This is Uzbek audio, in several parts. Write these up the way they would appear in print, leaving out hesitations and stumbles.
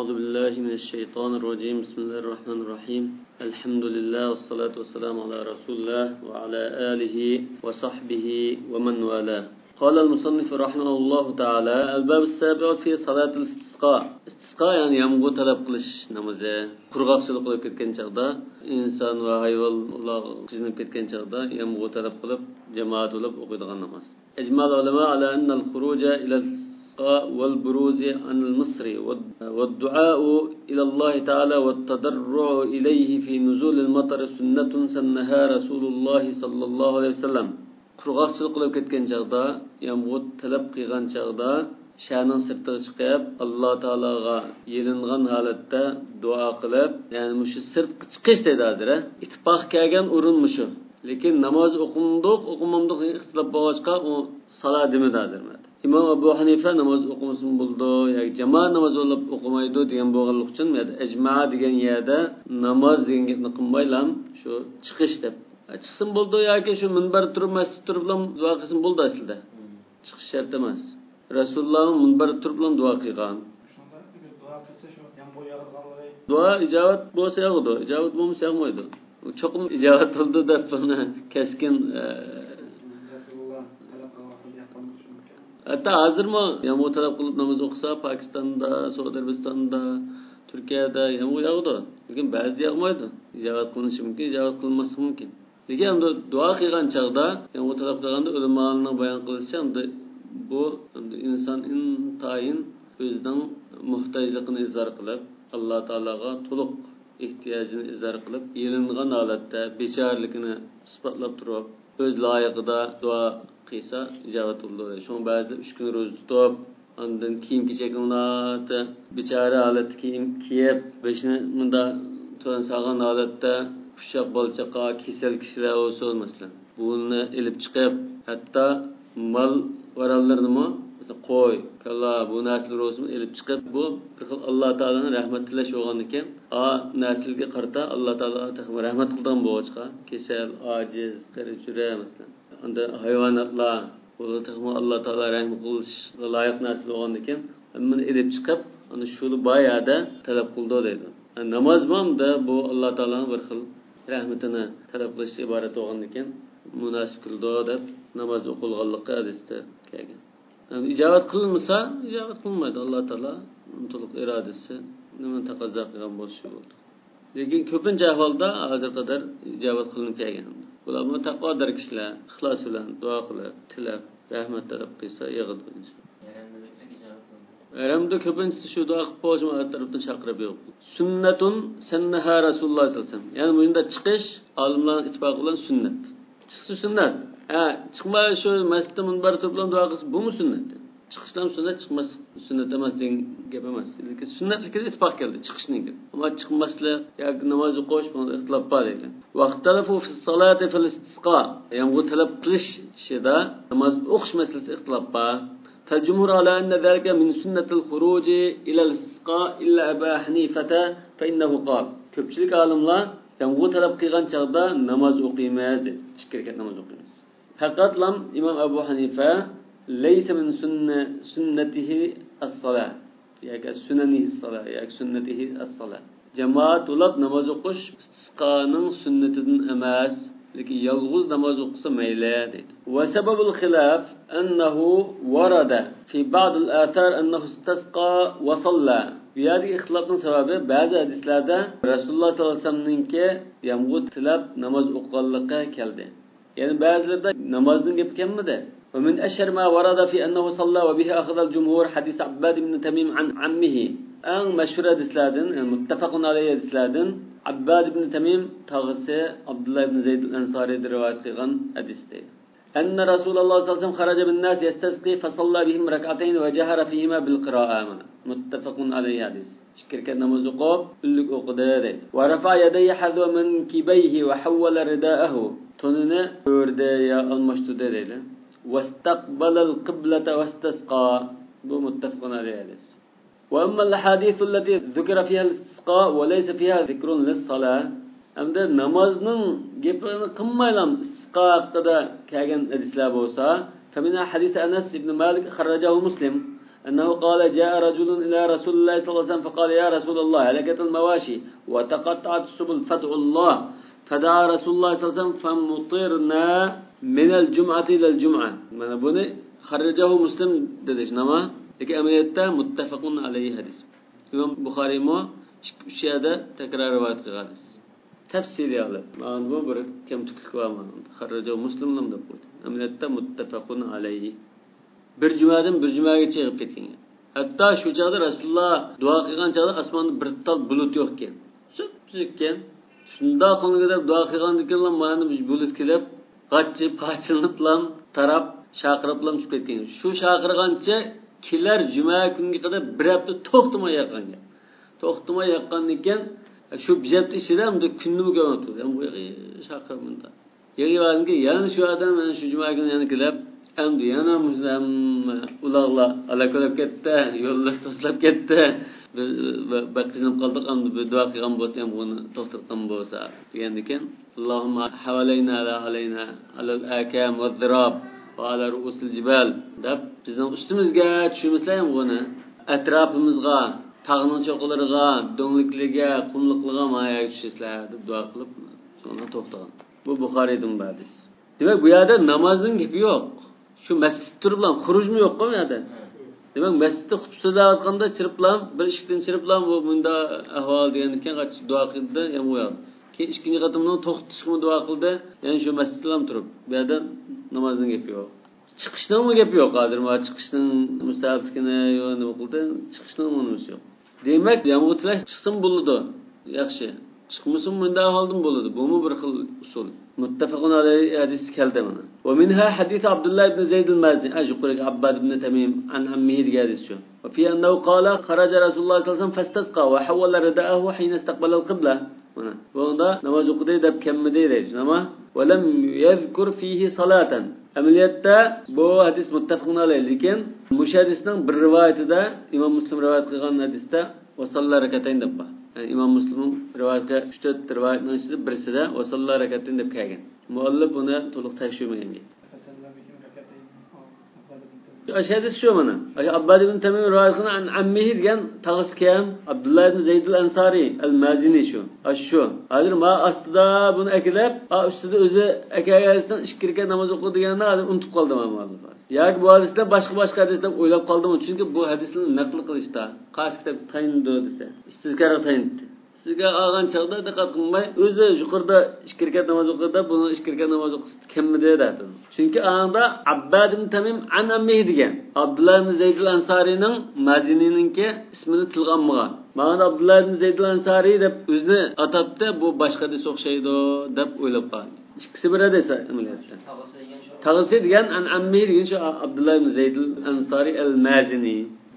أعوذ بالله من الشيطان الرجيم. بسم الله الرحمن الرحيم. الحمد لله والصلاة والسلام على رسول الله وعلى آله وصحبه ومن والاه. قال المصنف رحمه الله تعالى: الباب السابع في صلاة الاستسقاء. استسقاء يعني يمغو طلب قلش نمازه. قرغاقچılık qılıp ketken çağda insan ve hayvanlar qizinib ketken çağda yemغو talab qılıp cemaat olup okuyduğun namaz. Ecmal ulema ala anna al-khuruja ila والبروز عن المصر والدعاء إلى الله تعالى والتضرع إليه في نزول المطر سنة سنها رسول الله صلى الله عليه وسلم. Qurg'oqchilik qilib ketgan chaqda, yomg'ir talab qilgan chaqda sha'ning sirtiga chiqib, Alloh taologa yelingan holatda duo qilib, ya'ni shu sirtga chiqish dedilar. Ittifoq kelgan o'rin shu. Lekin namoz o'qimamdiq ixtilof bo'lg'achqa u salat demidadir. İmam Abu Hanife namaz okumasın buldu, ya cemaat namaz olup okumaydı diyen boğanlık için ecma diyen yerde namaz diyen gitni kılmaylam şu çıkış dep. Çıksın buldu ya ki şu minber turup mescid turuplam dua kılsın buldu aslında. Çıkış şart demez. Resulullah'ın minber turuplam dua kılgan. Dua kılsa şu yan boyarıqanlığı. Dua icabet bolsa yağdı. İcabet bolmasa yağmaydı. Çokum icabet oldu da bana keskin hatta hazır mı yağmur talep kılıp namaz okusa Pakistan'da, Suudi Arabistan'da, Türkiye'de yağmur yağdı. Lekin bazı yağmaydı. İcabet kılınışı mümkün, icabet kılınması mümkün. Lekin hem de dua kılgan çağda yağmur talep kılganda ölümanına bayan kılışça hem de bu insan intayin özden muhtajlıkını izhar kılıp Allah Teala'ga toluk ihtiyacını izhar kılıp yelingan halatda beçarlıkını ispatlap durup öz layıqıda dua qilsa ijabet oldu. Şoň bäzide 3 gün roz tutup, andan kiyim kechekinglarni bechara holatda kiyim kiyip, beşini munda to'ran salgan holatda pushaq bolchaqa, kesel kishilar olsa buni elib chiqib, hatto mal varallarni qo'y, kalla bu narsalar olsun elib chiqib, bu bir xil Alloh taolaning rahmat tilash bo'lgandan keyin, naslga qarata Alloh taolo rahmat qilgan bo'g'achqa, kesel, ojiz, qari-chura masalan. Anda hayvanotlar ular Alloh taolo rahmat qilish loyiq narsa bo'lgandan keyin, buni elib chiqib, ana shu boyada talab qildi deydi. Namoz hamda bu Alloh taolaning bir xil rahmatini talab qilish iborat bo'lgandan keyin munosib qildi deb namoz o'qilganligi hadisda kelgan. İcabet kılınmasa, icabet kılınmaydı. Allah Teala to'liq irodasi nima taqozo qilgan bo'lishi bo'ldi. Lekin ko'pincha ahvolda hozir qadar icabet qilinib kelgan. Bular taqvodor kishilar ixlos bilan duo qilib, tilab, rahmat talab qilsa yig'idi inshaalloh. Yaramda ko'pincha shu duo qilib qo'shma tarafdan chaqirib yo'q. Sunnatun sannaha Rasululloh sallallohu alayhi vasallam. Ya'ni bunda chiqish olimlarning ittifoqi bilan sunnat. Chiqish sunnat. Çıkma şu mescidde minber toplam dua kılsın. Bu mu sünnet? Çıkıştan sünnet çıkmaz. Sünnet demezsin, yapamaz. Sünnetlikte ittifak geldi çıkışının. Ama çıkmasla ya namazı koş bunu ihtilaf var dedi. Vaxtalafu fi salati fil istisqa. Yani bu talep kılış şeyde namaz okuş meselesi ihtilaf var. Fel-cumhur ala enne zalika min sünnetil huruci ila istisqa illa Ebu Hanifete fe innehu qal. Köpçülük alimler yani bu talep kılgan çağda namaz okuyamaz dedi. Şirket namaz okuyamaz. Fakat lam İmam Ebu Hanife leyse min sünnetihi as-salat. Yani sünenihi as-salat, yani sünnetihi as-salat. Cemaat olab namaz okuş istisqanın sünnetinden emas, lekin yalğız namaz okusa meyle deydi. Ve sebebul hilaf ennehu varada fi ba'd al-athar ennehu istasqa ve salla. Biyadi ihtilafın sebebi bazı hadislerde Resulullah sallallahu aleyhi ve sellem'ninki yamg'ut tilab namaz o'qiganligi keldi. Yani bazıları da namazın gibi gelmedi. Ve min eşher ma varada fi ennehu salla ve bihi akhadal cumhur hadis Abbad ibn Tamim an ammihi. En meşhur hadislerden, muttefakun aleyhi hadislerden Abbad ibn Tamim tağısı Abdullah ibn Zeyd el-Ensari'de rivayet kılan hadisteydi. Enne Resulullah sallallahu aleyhi ve sellem kharaca bin nas yestesqi fe salla bihim rak'atayn ve cehara fihima bil qira'ama. Muttefakun aleyhi hadis. Şirket namazı okup, üllük okudu dedi. Ve rafa yadayhi hadwa min kibayhi ve havvala rida'ahu. Tonunu örde ya almıştı dedi. Vestaqbalal kıblete vestasqa. Bu muttefakun aleyhi hadis. Ve emmel hadithu allati zukira fiha al-istisqa ve leysa fiha zikrun lis-salah. Hem de namazın gepini kılmaylam istisqa hakkında kelgen hadisler bolsa, femina hadis Enes ibn Malik kharrajahu Muslim أنه قال جاء رجل إلى رسول الله صلى الله عليه وسلم فقال يا رسول الله هلكت المواشي وتقطعت السبل فادعوا الله فدعا رسول الله صلى الله عليه وسلم فمطرنا من الجمعة إلى الجمعة. من بني خرجه مسلم dediş nama. Peki ameliyette muttefakun aleyhi hadis. İmam Bukhari mu şeyde tekrar rivayet kıldı. Tefsili alıp. Man bu bir kemtiklik var mı? Xarrajahu Muslim'lam da bu. Ameliyette muttefakun aleyhi. Bir cumadan bir cumaga chiqib ketgan. Hatto shu chaqda Rasululloh duo qilgan chaqda osmonda bir tal bulut yo'q ekan. Suzikkan. Shunda qilgan deb duo qilgan ekanlar, mana bulut kelib, qachiliniblam, tarab, chaqiriblam chiqib ketgan. Shu chaqirgancha kelar juma kunga qadar bir hafta to'xtamay yoqqan. To'xtamay yoqqan ekan, shu bijabti ichida unda kunni ko'rib turdi. Bu chaqirmanda. Yig'ilganki, yana shu odam mana shu juma kuni yana kelib endi yana muslim ularla alakalab ketdi, yo'llar to'slab ketdi. Baqinib qoldik, endi bir duo qilgan bo'lsa ham buni to'xtatgan bo'lsa degan ekan. Allohumma havalayna la alayna alal akam va dhirab va ala ru'usil jibal deb bizning ustimizga tushimizlar ham buni atrofimizga, tog'ning cho'qilariga, do'ngliklarga, qumliqlarga maya tushishlar deb duo qilib sonra to'xtagan. Bu Buxoriydan hadis. Demak, bu yerda namozning gapi yo'q. Shu masjid turib bilan xurujmi yo'q-ku bu yerda. Demak, masjidda xutba so'zlayotganda chiriblam, bir ishdan chiriblam bu bunda ahvol degan ekan, duo qildi, ham qo'yadi. Keyin ikkinchi qatimdan to'xtatishga duo qildi, ya'ni shu masjidda ham turib. Bu yerda namozning gapi yo'q. Chiqishning gapi yo'q, hozir ma chiqishning mustabikini yo'q nima qildi, chiqishning nimasi yo'q. Demak, yomg'irlar chiqsin bo'ladi. Yaxshi. Çıkmasın bunda haldım buludu. Bu mu bir xil usul? Muttefakun aleyhi hadis keldi bana. Ve minha hadis Abdullah ibn Zeyd el-Mazni. Ajukurik Abbad ibn Tamim an ammihi diye hadis şu. Ve fi ennehu qala kharaca Resulullah sallallahu aleyhi ve sellem fastasqa ve havvala rida'ahu hina istaqbala al-qibla. Bu onda namaz okudu deb kemmedi deydi. Ama ve lem yezkur fihi salaten. Ameliyatta bu hadis muttefakun aleyhi. Lekin mush hadisning bir rivayetida İmam Müslim rivayet qilgan hadisda ve sallallahu rekatayn deb bor. Yani İmam Müslim'in rivayeti 3-4 rivayetinin içinde birisida ve sallallahu rekatin deb kelgan. Muallif buni to'liq tekshirmagan. Hadis shu mana. Abbad ibn Tamim rivayet qilgan an ammihi degan tag'isi kam Abdullah ibn Zeyd al-Ansari al-Mazini shu. Shu. Hozir ma ostida buni aklab, ustida o'zi akayasidan 2 rekat namoz o'qidi deganini hozir unutib qoldim muallif. Yoki bu hadisda boshqa hadis deb o'ylab qoldim, chunki bu hadisni naql qilishda qaysi kitob tayindi desa, istizkara tayindi. Sizga olgan chaqda diqqat qilmay, o'zi yuqorida 2 rekat namoz o'qidi, buni 2 rekat namoz o'qisi kimmidi dedi. Chunki anda Abbad ibn Tamim an ammihi degan. Abdullah ibn Zeyd al-Ansarining Mazinininki ismini tilga olmagan. Mana Abdullah ibn Zeyd al-Ansari deb o'zini atabdi, bu boshqa hadis o'xshaydi deb o'ylab qoldi. İkisi bir hadis ameliyatda. Tağısı degan an ammihi degan shu Abdullah ibn Zeyd al-Ansari al-Mazini.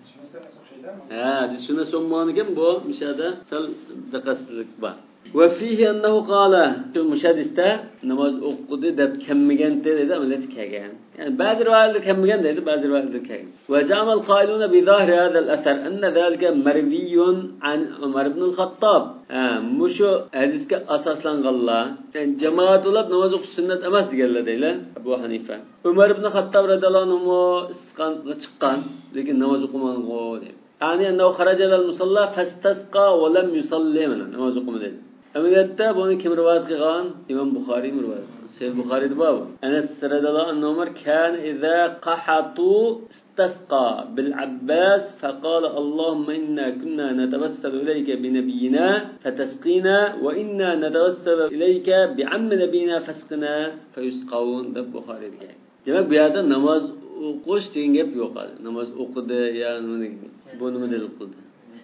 Shuna so'monigan bu mishada sal diqqatsizlik bor. Va fihi annahu qala shu mushadisda namoz o'qidi deb kammigan dedi, amaliyat kelgan. Yani ba'zi rivoyatlar kammigan dedi, ba'zi rivoyatlar kelgan. Va ja'al qailuna bi zahri hadha al-athar anna zalika marviyun an Umar ibn al-Khattab. Mushu hadisga asoslanganlar. Yani jamoatlar namoz o'qish sunnat emas deganlar deylar Abu Hanifa. Umar ibn Khattab radhiyallohu anhu isqonga chiqqan, lekin namoz o'qimagan dedi. Yani ennehu kharaja al-musalla fastasqa wa lam yusalli namoz o'qimadi. Amaliyatta buni kim rivoyat qilgan? İmam Buxoriy rivoyat. Sahih Buxoriyda bor. Anas radhiyallohu anhu Umar kan idza qahatu istasqa bil Abbas faqala Allahumma inna kunna natawassalu ilayka bi nabiyyina fatasqina wa inna natawassalu ilayka bi ammi nabiyyina fasqina fayusqawun deb Buxoriyda. Demak bu yerda namoz o'qish degan gap yo'q hali. Namoz o'qidi ya nima degan. Bu nima dalil qildi?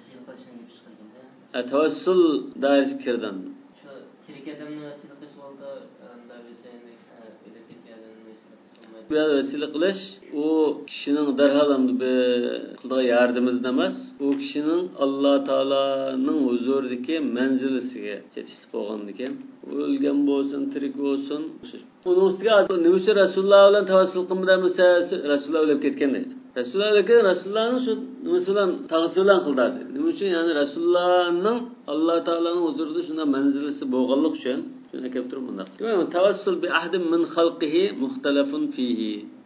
Tavassul dairasi kirdan. Shu tirik odamni vasila qilib oldi, unda vesaylik bu vasila qilish u kishining darhol qildigan yordamida emas, u kishining Alloh taolaning huzuridagi manzilasiga yetishib qolgan ekan. O'lgan bo'lsin, tirik bo'lsin. Uning ustiga nimasi Rasululloh bilan tavassul qilmasa, Rasululloh o'lib ketgan deydi. Rasulullohning shu nimasi bilan tavassul qildi. Nima uchun? Ya'ni Rasulullohning Alloh taolaning huzurida shunday manzilasi bo'lganlik uchun shuni kelib turib bunda. Demak, tavassul bi ahdin min xalqihi muxtalafun fihi.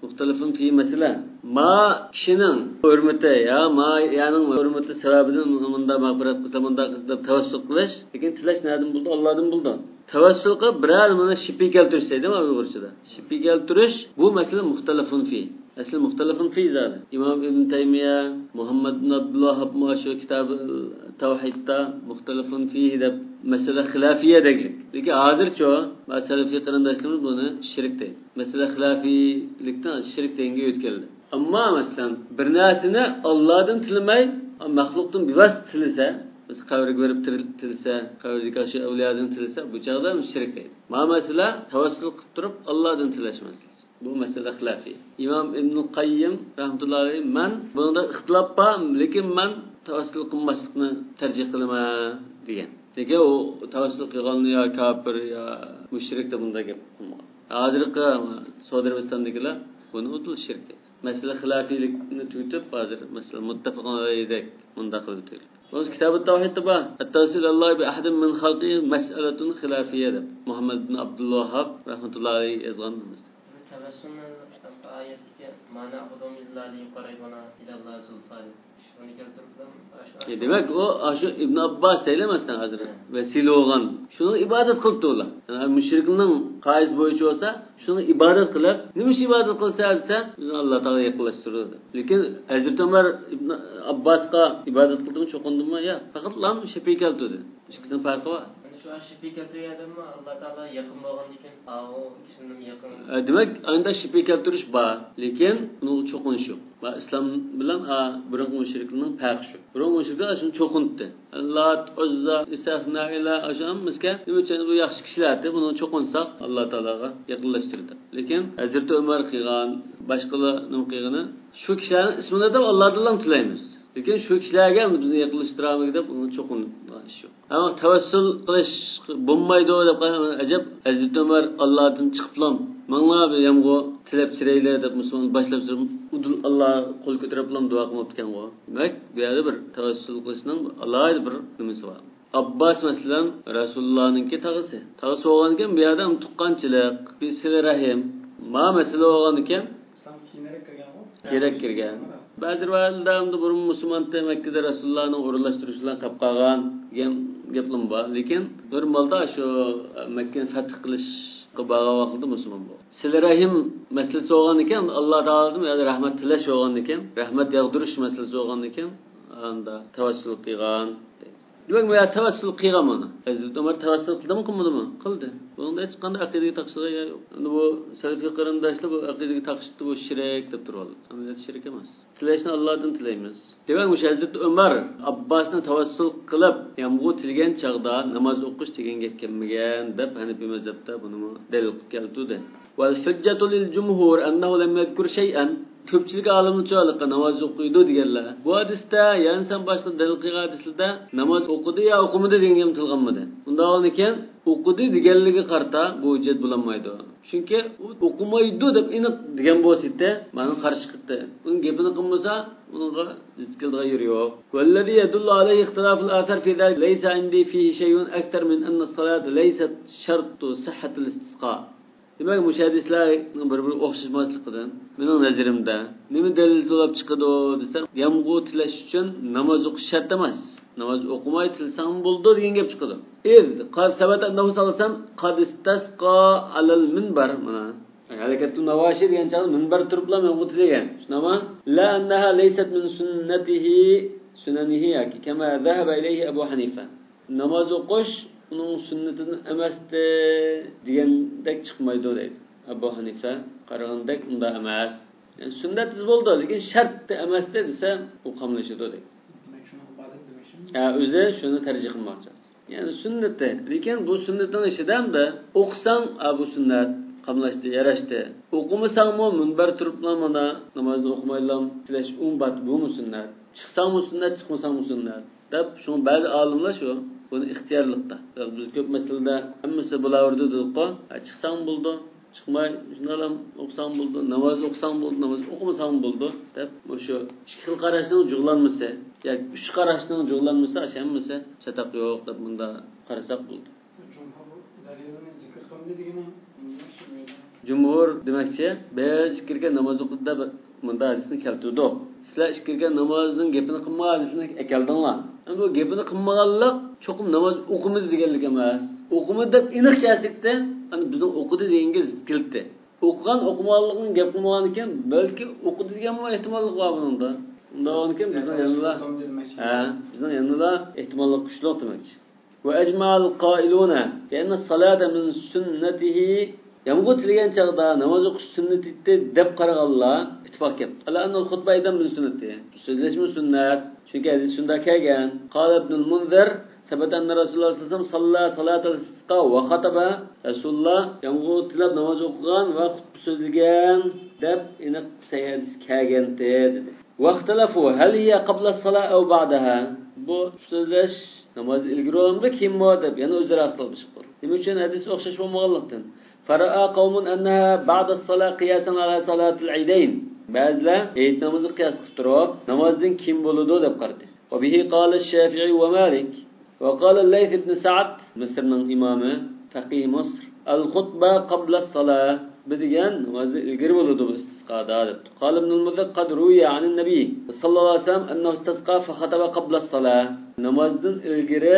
muxtalifun fi masala. Ma kishining hurmati ya ma yaning hurmati sababidan bunda mag'firat qilsa bunda qilsa tavassul qilish, lekin tilash nereden buldu? Allah'dan buldu. Tavassul qilib birer mana shipi keltirish deydimi Uyg'urchada. Shipi keltirish bu masala muxtalifun fi. Asli muxtalifun fi zada. İmam İbn Taymiye, Muhammed bin Abdullah Habmaşu kitabı Tevhid'da muxtalifun fihi deb mesele hilafiye deglik. Lekin hozircha masalafiy qarindoshlarimiz buni shirk deydi. Mesele hilafilikdan shirk deganga o'tkazildi. Ammo masalan bir narsani Allohdan tilamay, maxluqdan bevas tilasa, biz qabrga berib tilsa, qabrdagi shu avliyodan tilsa, bu chaqda shirk deydi. Masala tavassul qilib turib Allohdan tilash masalasi. Bu mesele hilafiy. İmam İbn Qayyim rahmetullahi alayhi men bunda ixtilof bor, lekin men tavassul qilmaslikni tarjih qilaman degan. Nega o tavassul qilganni yo kafir yo mushrik deb bunda gap qilmoqda. Hozirgi Saudiyaistondagilar buni o'tul shirk deydi. Masala xilafiylikni tutib, hozir masala muttafaqun alayhidek bunda qildi. O'z kitobi Tavhidda bor. At-tavsil Allah bi ahadin min xalqi mas'alatun xilafiyya deb Muhammad ibn Abdullohab rahmatullohi alayhi yozganmiz. Tavassulni oyatga ma'no xudom illahi yuqaribuna ilallohi zulfan. Shuni keltirdim. Demak o shu Ibn Abbas deyilmasdan hozir vesile olgan. Shuni ibodat qildi ular. Yani mushrikning qoiz bo'yicha bo'lsa, shuni ibodat qilib, nima ibodat qilsa desa, Alloh taolo yaqinlashtiradi. Lekin Hazrat Umar Ibn Abbasga ibodat qildimi, cho'qindimi? Yo'q, faqat lam shafiy keltirdi. Ikkisining farqi bor. Şu an şipi keltirganmi Alloh taolo yaqin bo'lgan ekan, o kishining yaqin. Demak, anda shipi keltirish bor, lekin uni cho'qinish yo'q. Va islom bilan burungi mushriklarning farqi shu. Burungi mushriklar shuni cho'qindi. Alloh Uzza, Isafna ila ashamizga nima uchun bu yaxshi kishilardi, buni cho'qinsak Alloh taologa yaqinlashtirdi. Lekin Hazrat Umar qilgan, boshqalar nima qilgani, shu kishilarning ismini deb Allohdan tilaymiz. Lekin shu kishilarga bizni yaqinlashtiramiz deb uni cho'qinish yo'q. Ama tavassul qilish bo'lmaydi deb qarang, ajab Hazrat Umar Allohdan chiqiblam. Menga bir yamgo tilab chiraylar deb musulmon boshlab udul Alloh qo'l ko'tariblam duo qilmoqdan go. Demak, bu yerda bir tavassul qilishning alohida bir nimasi bor. Abbas masalan Rasulullohninki tag'isi. Tag'isi bo'lgan ekan, bu yerda tuqqanchilik, bir sila rahim, ma masala bo'lgan ekan, islom kiyinarek kirgan u. Kerak kirgan. Ba'zi rivoyatlarda burun musulmon Makkada Rasulullohning o'rinlashtirishidan qolib qolgan degan gaplar bor. Lekin normalda shu Makkani fath qilish qilgan vaqtda musulmon bo'ldi. Silah-rahim masalasi bo'lgan ekan, Alloh taolodan ya rahmat tilash bo'lgan ekan, rahmat yog'dirish masalasi bo'lgan ekan, unda tavassul qilgan. Demak, bu tavassul qilgan mana. Hazrat Umar tavassul qildimi, qilmadimi? Qildi. Bunda hech qanday aqidaga taqishga yo'q. Endi bu salafiy qarindoshlar bu aqidaga taqishdi, bu shirk deb turadi. Amaliyat shirk emas. Tilashni Allohdan tilaymiz. Demak, bu Hazrat Umar Abbosni tavassul qilib, ham bu tilgan chaqda namoz o'qish degan gap kelmagan deb Hanafiy mazhabda buni dalil qilib keltirdi. Wal hujjatu lil jumhur annahu lam yadhkur shay'an. Ko'pchilik olimlarcha namoz o'qiydi deganlar. Bu hadisda, ya'ni san boshqa dalil qilgan hadislarda namoz o'qidi yo o'qimadi degan gap tilganmidi. Unda olgan ekan, o'qidi deganligi qarta bu hujjat bo'lanmaydi. Chunki o'qimaydi deb aniq degan bo'lsa, ma'ni qarshi chiqdi. Uning gapini qilmasa, unga zikilga yeri yo'q. Vallazi yadullu alayhi ixtilaf al-athar fi zalik laysa indi fihi shay'un akthar min anna as-salat laysat shartu sihhat al-istisqa. Demak, bu hadislarning bir-biriga o'xshashmasligidan mening nazarimda nima dalil to'lab chiqadi desam, yomg'ir tilash uchun namoz o'qish shart emas. Namoz o'qimay tilsam bo'ldi degan gap chiqadi. Qad sabata annahu sallam qad istasqa alal minbar mana. Harakatu nawashi degan chaqda minbar turiblar yomg'ir tilagan. Shunama la annaha laysat min sunnatihi sunanihi yoki kama zahaba ilayhi Abu Hanifa. Namoz o'qish uning sunnatidan emasdi degandek chiqmaydi deydi. Abu Hanifa qaragandek unda emas. Yani sunnatiz bo'ldi, lekin shart emasdi desa, u qamlashadi deydi. Demak, shuni ibodat demoqchimi? O'zi shuni tarjih qilmoqchi. Yani sunnatda, lekin bu sunnatning ichidan-da o'qisang, bu sunnat qamlashdi, yarashdi. O'qimasangmi minbar turibman mana namozni o'qimaylam, tilash umbat bu sunnat. Chiqsangmi sunnat, chiqmasangmi sunnat. Deb shuni ba'zi olimlar shu buni ixtiyorlikda. Biz ko'p masalada hammasi bo'laverdi deb-ku, chiqsang bo'ldi, chiqmay shundalam o'qsang bo'ldi, namoz o'qsang bo'ldi, namoz o'qimasang bo'ldi deb o'sha ikki xil qarashning jug'lanmasa, yoki uch qarashning jug'lanmasa, hammasi chataq yo'q deb bunda qarasak bo'ldi. Jumhur dalilini zikr qildi degani Cumhur demakchi, biz ikirga namoz o'qida bunda hadisni keltirdik. Sizlar ikirga namozning gapini qilmaganligini akeldinglar. Endi bu gapini qilmaganlik cho'qim namoz o'qimadi deganlik emas. O'qimadi deb aniq kelsikda, ana bizning o'qidi degangiz kiltdi. O'qigan o'qimaganlikning gap qilmagan ekan, balki o'qidi degan ehtimollik bor bunda. Undan keyin bizning yanında bizning yanında ehtimollik kuchli demakchi. Ve ecma'al qailuna bi anna as-salata min sunnatihi yamg'u tilgan chaqda namoz o'qish sunnati deb qaraganlar ittifoq qildi. Ala anna al-xutba idan min sunnati. So'zlashmi sunnat. Chunki hadis shunda kelgan. Qala ibn al-Munzir sabata anna Rasululloh sallallohu alayhi vasallam salla salatal istisqa va xataba. Rasululloh yamg'u tilab namoz o'qigan va xutba so'zlagan deb aniq hadis kelgan dedi. Vaqtalafu hal hiya qabla as-salat aw ba'daha. Bu so'zlash namoz ilgari olamda kimmi deb yana o'zlari aqlashib qoldi. Nima uchun hadis o'xshash bo'lmaganlikdan? Fara'a qawmun annaha ba'da as-salat qiyasan ala salatil aydayn. Ba'zilar Eid namozi qiyas qilib turib, namozdan kim bo'ladi deb qaradi. Va bihi qala ash-Shafi'i va Malik va qala al-Layth ibn Sa'd, Misrning imomi, faqih Misr, al-khutba qabla as-salat bidigan namozi ilgari bo'ladi bu istisqoda deb. Qala ibn al-Mudhaq qad ruya an an-nabiy sallallohu alayhi vasallam annahu istasqa fa khataba qabla as-salat. Namozdan ilgari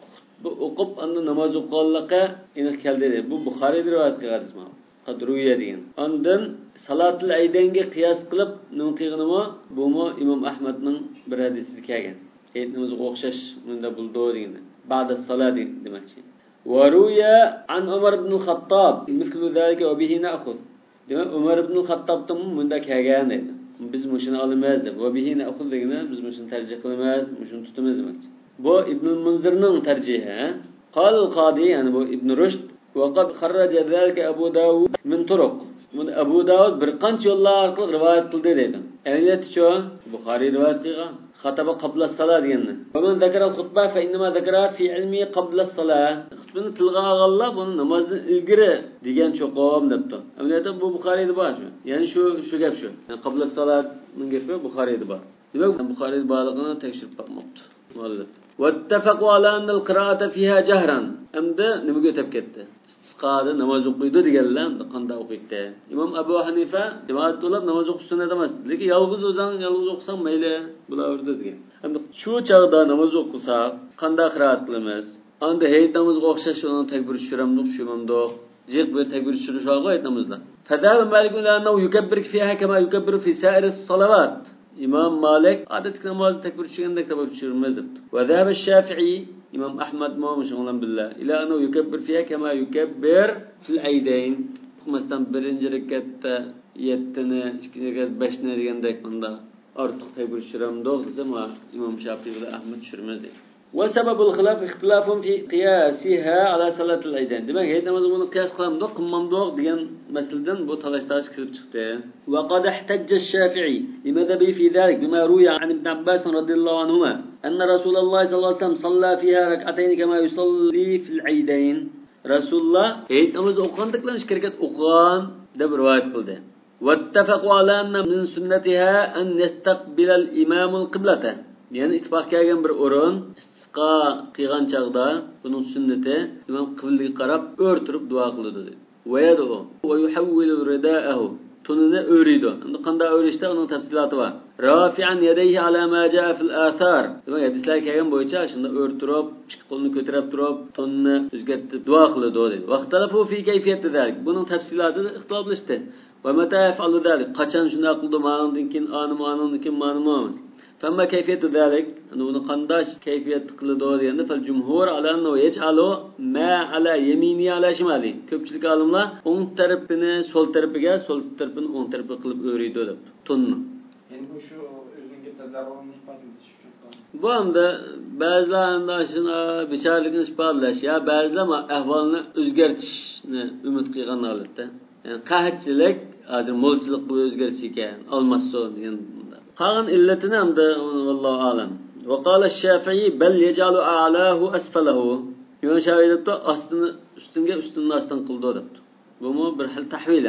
bu o'qib anda namoz o'qiganlikqa aniq keldi. Bu Buxoriy rivoyat qilgan hadis. Qad ruya degan. Ondan salatul aydanga qiyos qilib nima qilganimi? Bu Imom Ahmadning bir hadisida kelgan. Eid namoziga o'xshash bunda bo'ldi degan. Ba'da as-salat demakchi. وروي عن عمر بن الخطاب مثل ذلك وبه نأخذ. Demek Umar ibn al-Xattobdan bunda kelgan edi. Biz mushuni olamiz deb. Va bihi na'khud degani biz mushuni tarjih qilamiz, mushuni tutamiz demakchi. Bu Ibn al-Munzirning tarjihi. Qal al-Qadi, yani bu Ibn Rushd va qad kharraja zalika Abu Dawud min turuq. Buni Abu Dawud bir qancha yo'llar orqali rivoyat qildi dedi. Ayniqcha Buxoriy rivoyat qilgan. Xataba qabla as-salat deganni. Va men zakara al-xutba fa inma zakara fi ilmi qabla as-salat. Xutbani tilga olganlar buni namozdan ilgari degan cho'qom debdi. Amaliyotda bu Buxoriyda bor. Ya'ni shu gap shu. Yani qabla as-salatning gapi Buxoriyda bor. Demak, Buxoriyda borligini tekshirib bakmoqdi. Muallif. Wattafaqu ala anna al-qira'ata fiha jahran. Hamda nimaga o'tib ketdi? Istisqoda namoz o'qiydi deganlar, qanday o'qiydi? Imom Abu Hanifa jamoat to'lab namoz o'qish sunnat emas. Lekin yolg'iz o'qisang mayli, bulardi degan. Hamda shu chog'da namoz o'qisa, qanday qira'at qilamiz? Anda hayit namozga o'xshash uni takbir tushiramdiq, tushimamdiq. Jiq bir takbir tushirish olg'a hayit namozlar. Fadal malikuna yukabbir fiha kama yukabbiru fi sa'ir as-salawat. İmam Malik adet namaz tekbir tushganda takbir tushirmaz debdi. Va zahab ash-Shafi'i İmam Ahmad ma'mushulan billah ila anna yukabbir fiha kama yukabbir fil aydayn. Masdan birinchi rakatda 7ni, ikkinchi rakat 5ni degandek bunda ortiq takbir tushiramdiq desa İmam Shafi'i va Ahmad tushirmaz dedi. Ve sebebul hilaf ihtilafun fi qiyasiha ala salatul aydayn. Demek hayit namazını bunu qiyas qılamdiq, qılmamdiq degan masaladan bu talash-tarash kirib chiqdi. Ve qad ihtajja ash-Shafi'i limadhabi fi zalik bima ruya an Ibn Abbas radhiyallahu anhuma anna Rasulullah sallallahu aleyhi ve sellem salla fiha rak'atayn kama yusalli fil aydayn. Rasulullah hayit namazı o'qigandan 2 rakat o'qigan deb rivoyat qildi. Wattafaqu ala anna min sunnatiha an yastaqbila al-imam al-qiblata. Yani ittifoq kelgan bir o'rin istisqo qilgan chaqda buning sunnati imom qiblaga qarab o'rtirib duo qiladi dedi. Va yadu va yuhawwilu ridaahu. Tunini o'riydi. Endi qanday o'rishda uning tafsiloti bor. Rafi'an yadayhi ala ma jaa fil athar. Demak hadislar kelgan bo'yicha shunda o'rtirib, ikki qo'lni ko'tarib turib, tunni o'zgartirib duo qiladi dedi. Vaqtalafu fi kayfiyati zalik. Buning tafsilotida ixtiloflashdi. Va mata yaf'alu zalik. Qachon shunday qildi? Ma'nundan keyin animdan keyin ma'numamiz. فما كيفية ذلك أنه قنداش كيفية قلدوا يعني فالجمهور على أنه يجعله ما على يميني على شمالي كيفشلك عالملا on tarafını sol tarafıga sol tarafını on tarafı kılıp öğretiyor da tonunu. Yani bu şu özünün getirdiği ifade ediyor. Bu anda bazılarında şuna biçarlıkını ispahlaş ya bazılar ama ahvalını özgertişini ümit kıygan halıkta. Yani qahatçilik, adır molçilik bu özgertişiken olmazsa yani Qağın illetini hem de vallahu alam. Ve qala Şafii bel yec'alu a'lahu asfalahu. İmam Şafii de üstünge üstünün astın kıldı depti. Bu mu bir hal tahvil hem.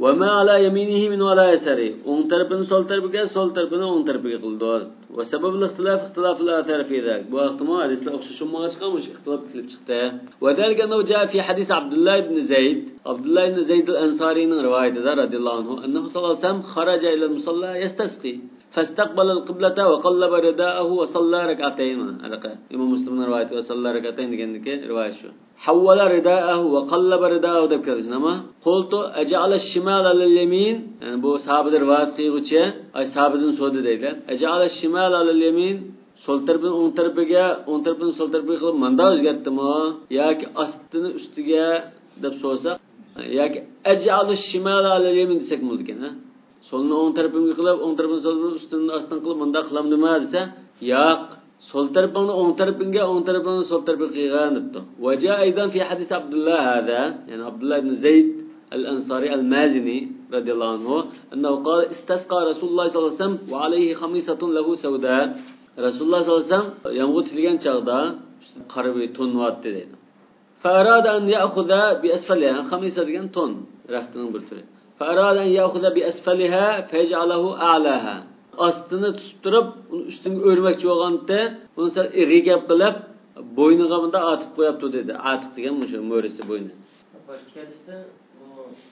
وما على يمينه من ولا يساره o'ng tarafini so'l tarafiga so'l tarafini o'ng tarafiga qildi وسبب الاختلاف اختلاف الآثار في ذلك bu ehtimol hadislar o'xshashmay chiqamish ixtilof kelib chiqdi وذلك أنه جاء في حديث عبد الله بن زيد الأنصاري رواية رضي الله عنه أنه صلى الله عليه وسلم خرج إلى المصلى يستسقي فاستقبل القبلة وقلب رداءه وصلى ركعتين هذا إمام مسلم رواية وصلى ركعتين ديك رواية شو حول رداءه وقلب رداءه ده كذا نما قلت أجعل الشمال على اليمين يعني بو صحابة رواية قيوچه أي صحابة سود ديلا أجعل الشمال على اليمين sol tarafini o'ng tarafiga o'ng tarafini so'l tarafiga qilib manda o'zgartdimi yoki ostini ustiga deb so'rasa yoki aj'alu shimala ala al-yamin desak bo'ladi ekan ha solni o'ng tarafimga qilib o'ng tarafini so'l ustini ostini qilib manda qilamdimi desa yo'q sol tarafini o'ng tarafingga o'ng tarafini so'l tarafiga qilgan debdi وجاء ايضا في حديث عبد الله هذا يعني عبد الله بن زيد الأنصاري المازني رضي الله عنه أنه قال استسقى رسول الله صلى الله عليه وسلم وعليه خميصة له سوداء Rasululloh sollallohu alayhi vasallam yomg'ir tilgan chog'da qarabi to'nyapti dedi. Farada an ya'khudha bi asfaliha khamisa degan to'n raftining bir turi. Farada an ya'khudha bi asfaliha faj'alahu a'laha. Ostini tutib turib, uni ustiga o'rmoqchi bo'lganda, uni sal irg'ab qilib, bo'yniga bunda atib qo'yapti dedi. Atiq degan o'sha mo'risi bo'yni. Boshqadisda bu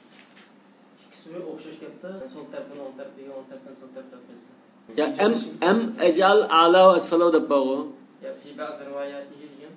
ikkisi o'xshash gapda, so'l tarafini o'ng tarafiga, o'ng tarafini so'l tarafiga. Ya am ajal ala wa asfala deb bago ya fi ba'd rivoyatihi degan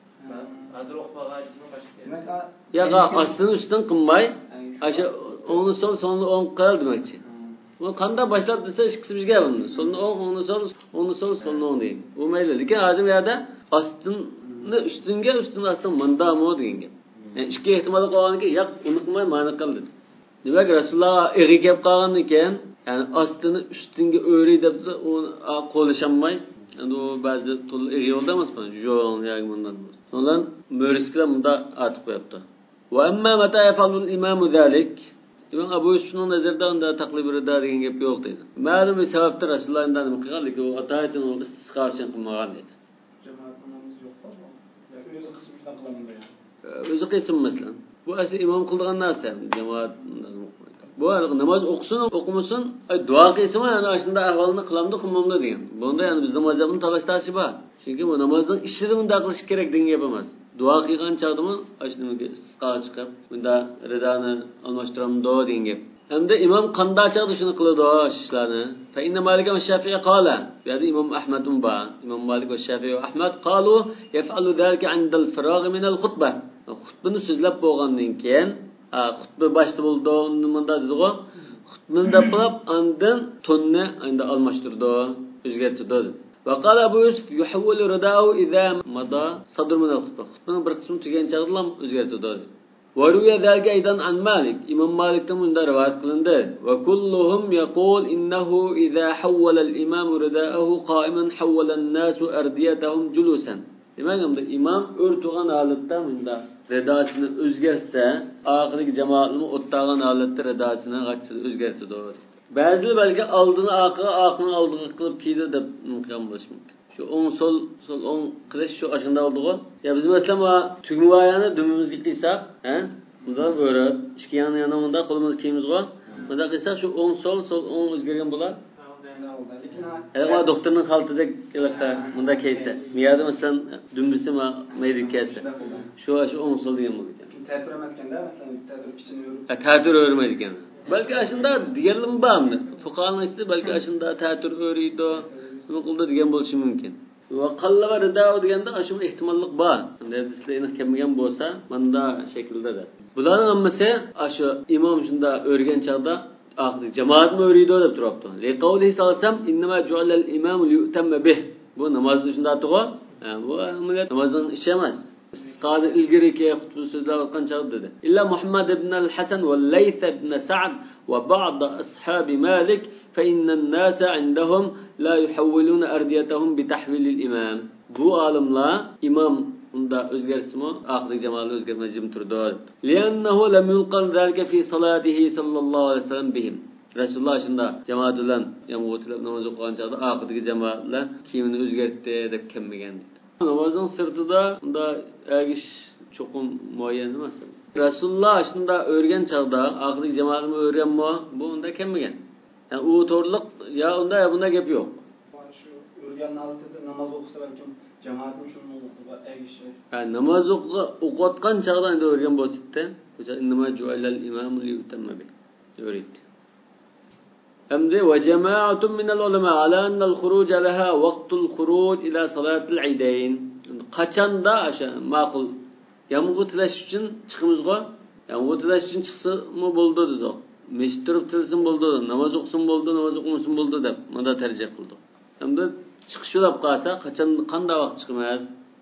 azroq bag'ajini boshqa ya aslini ustidan qilmay o'sha o'ngni so'l so'lni o'ng qil demoqchi u qanday boshlab desa ikkisi bizga buni so'lni o'ng o'ngni so'l so'lni o'ng deydi u mayli lekin hozir bu yerda ostinni ustinga ustin ostin mandamo degan gap yani ikki ehtimol qolganki yo'q uni qilmay ma'ni qildi demak rasululloh ig'i kelib qolgan ekan yani ostini ustinga o'ri debsa uni qo'lishamay endi u ba'zi to'l yo'lda emasmi jo'ng yoki bundan so'ndan mo'risklar bunda atib qo'yapti va amma mata yafalu al-imam zalik imom abu yusufning nazarida unda taqlib rida degan gap yo'q deydi ma'lum bir sababda rasululloh undan nima qilgan lekin u ataytin istisqo uchun qilmagan deydi jamoatimiz yo'q yoki o'zi qismidan qilaman degan o'zi qilsin masalan bu asli imom qilgan narsa jamoat bu namoz o'qisin o'qimasin duo qilsinmi ana shunda ahvolni qilamdi qilmamdi degan bunda yani bizning mazhabni talashtashi bor chunki bu namozning ishini bunda qilish kerak degan gap emas duo qilgan chog'dimi ashuniga istisqo chiqib bunda ridoni almashtiramdi degan gap endi imom qanday chog'da shuni qiladi ishlarni fa inna malik va shafi'i qala yani imom ahmad ba imom malik va shafi'i va ahmad qalu yaf'alu dhalika 'inda al-firagh min al-khutbah xutbani so'zlab bo'lgandan keyin xutba boshda bo'ldi nimada deydi xutbani deb qilib andan tonni endi almashtirdi o'zgartirdi va qala abu yusuf yuhawwilu rida'u idha mada sadr min al-khutbah xutbaning bir qismi tugagan chog'da ham o'zgartirdi va ruya zalika aydan an malik imom malikdan bunda rivoyat qilindi va kulluhum yaqul innahu idha hawwala al-imam rida'ahu qa'iman hawwala an-nasu ardiyatahum julusan demak unda imom o'rtug'an holatda bunda ridosini o'zgarsa oxirgi jamoatni o'ttag'an holatda ridosini o'zgartirdi ba'zilar balki oldini oqini oldiga qilib kiydi deb qilgan bo'lishi mumkin shu o'ng so'l o'ng qilish shu ashunda oldiga ya biz masalan tugmayani dumimizga qiysak bundan o'rab ikki yana bunda qo'limizni kiymizga bunda qilsak shu o'ng so'l o'ng o'zgargan bo'lar eğer doktorun xaltadek ilaqa bunda kaysa miyada masalan dumbisi mayda kaysa shu o'ng so'l degan bo'ladi ta'tir emaskanda masalan ta'tir kichini o'rib ta'tir o'rmaydi ekan balki ashunda deganlim bormi fuqaroning ichida balki ashunda ta'tir o'riydi nima qildi degan bo'lishi mumkin va qallava rido deganda shu ehtimollik bor hadislarni kelmagan bo'lsa bunda shaklda bularning hammasi shu imom shunda o'rgan chog'da ahli jamoat o'riydi deb turibdi liqavli sallam innama ju'ala al-imam liyutamma bih bu namozni shunda atg'o bu namozning ishi emas istisqoda ilgiriki xutba so'zlayotgan chog'da dedi illa muhammad ibn al-hasan va layth ibn sa'd va ba'd ashab malik fa inna an-nasa 'indahum la yuhawwiluna ardiyatahum bi tahwil al-imam bu olimlar imom unda o'zgarsimi oxirgi jamoatni o'zgarmay jim turdi li'annahu lam yulqan zalika fi salatihi sallallohu alayhi vasallam bihim rasululloh shunda jamoat bilan yomg'irtilab namoz o'qigan chog'da oxirgi jamoatlar kiyimini o'zgartdi deb kelmagan namozning sirtida unda agish cho'qim muayyan emas Rasululloh shunda o'rgan chaqda oxirgi jamoatni o'rganmi? Bu unda kelmagan. Yani u to'g'riliq ya unda ya bunda gap yo'q. Shu o'rganni altida namoz o'qisa balkim jamoatning shuni o'qiga ergishir. Namoz o'qiyotgan chaqda endi o'rgan bo'lsa-da, o'sha nima ju'alal imamu li yutamma bi. O'raydi. Hamda va jama'atun min al-ulama ala anna al-khuruj laha waqtul khuruj ila salatil idayn. Qachanda o'sha ma'qul yomg'ir tilash uchun chiqimizga, yomg'ir tilash uchun chiqsa-mi bo'ldi dedi. Mesjid turib tilsin bo'ldi, namoz o'qisin bo'ldi, namoz o'qimasin bo'ldi deb menda tarjih qildi. Hamda chiqishilab qolsa, qachon qanday vaqt chiqmas?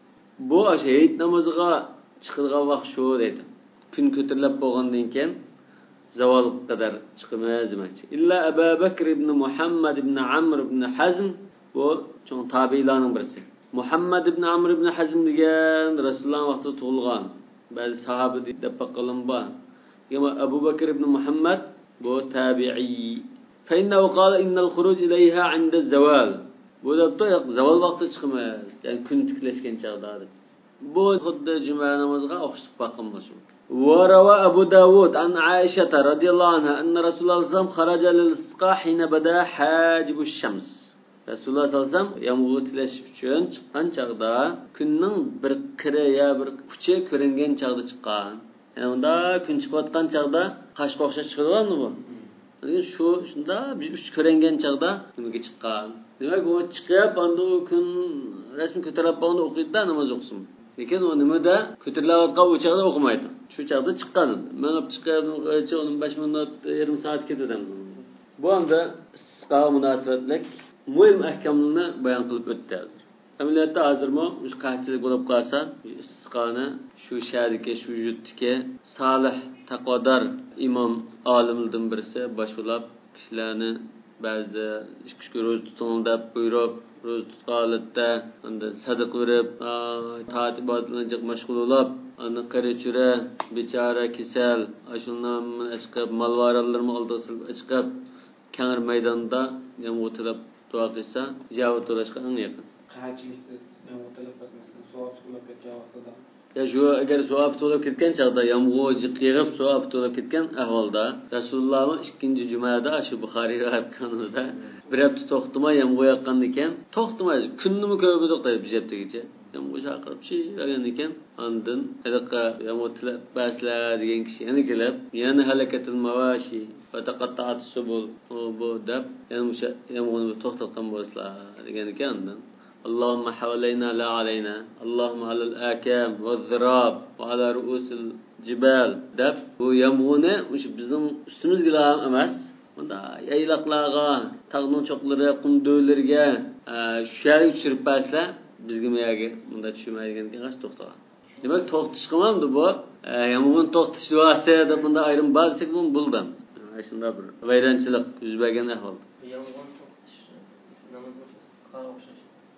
Bu o'sha hayit namoziga chiqilgan vaqt shu dedi. Kun ko'tarilib bo'lgandan keyin zavol qadar chiqmas demoqchi. Illa Abu Bakr ibn Muhammad ibn Amr ibn Hazm bu cho'ng tabiilarning birisi. Muhammad ibn Amr ibn Hazm degan Rasululloh vaqtida tug'ilgan. Ba'zi sahoba deb qilingan. Yana Abu Bakr ibn Muhammad bu tabi'i. Fa innahu qala innal khuruj ilayha 'inda az-zawal. Bu da zavol vaqti chiqmas, ya'ni kun tiklashgan chaqda. Bu xuddi juma namoziga o'xshatib boqqan bo'lsin. Wa rawa Abu Dawud an Aisha radhiyallohu anha anna Rasululloh sallallohu alayhi vasallam kharaja lil-isqa hina bada hajibu ash-shams. Rasululloh sallallohu alayhi vasallam yomg'ir tilash uchun chiqqan chaqda kunning bir qiri ya bir kuchi ko'ringan chaqda chiqqan. Yani unda kun chiqayotgan chaqda qashqa o'xshash chiqadimi bu? Shu shunda biz uch ko'ringan chaqda nimaga chiqqan? Demak, u chiqib, anda u kun rasmiy ko'tarilib bo'lganda o'qiydi-da, namoz o'qisin. Lekin u nimada ko'tarilayotgan u chaqda o'qimaydi. Shu chaqda chiqqan. Men olib chiqadim, 15 minut, yarim soat ketadi. Bu anda istisqa munosabatlik muhim ahkamlarni bayon qilib o'tdi hozir. Amaliyotda hozirmi shu qanchalik bo'lib qolsa, istisqoni shu shadiki, shu yurtdagi solih, taqvodor imom olimlardan birisi boshqalab kishilarni ba'zi ikki ro'z tuting deb buyurib, ro'z tutqanlikda unda sadaqa berib, taat ibodat bilan mashg'ul bo'lib, uni qarichura, bechora kasal, ashundan chiqib, malvarallarni oldiga chiqib, kengir maydonda yomg'ir tilab duo qilsa, ijobat bo'lishga eng yaqin. Qanchalik yomg'ir tilab masalan, savob bo'lib ketgan vaqtida. Ya shu agar savob to'lib ketgan chaqda yomg'ir jiqirib savob to'lib ketgan ahvolda Rasulullohning ikkinchi jumada shu Buxoriy rivoyat qilganida bir hafta to'xtamay yomg'ir yoqqan ekan, to'xtamay kunni ko'p o'qib bizatdigicha yomg'ir chaqirib chiqargan ekan, ondan adaqa yomg'ir tilab baslar degan kishi yana kelib, yana halakatul mawashi va taqatta'at subul bu deb yomg'irni to'xtatgan bo'lsalar degan ekan. اللهم حوالينا لا علينا اللهم على الآكام والذراب وعلى رؤوس الجبال deb bu yomg'irni o'sha bizning ustimizga ham emas, bunda yayloqlarga, tog'ning cho'qlari, qum do'llarga shu yerga tushirib baslar bizga meyaga bunda tushmaydigan qarash to'xtagan. Demak, to'xtashga hamda bu yomg'irni to'xtatish duosi deb bunda ayrim ba'zi bu bo'ldi. Shunda bir vayronchilik yuz bergan ahvol. Yomg'irni to'xtatish namoz o'qishga o'xshash.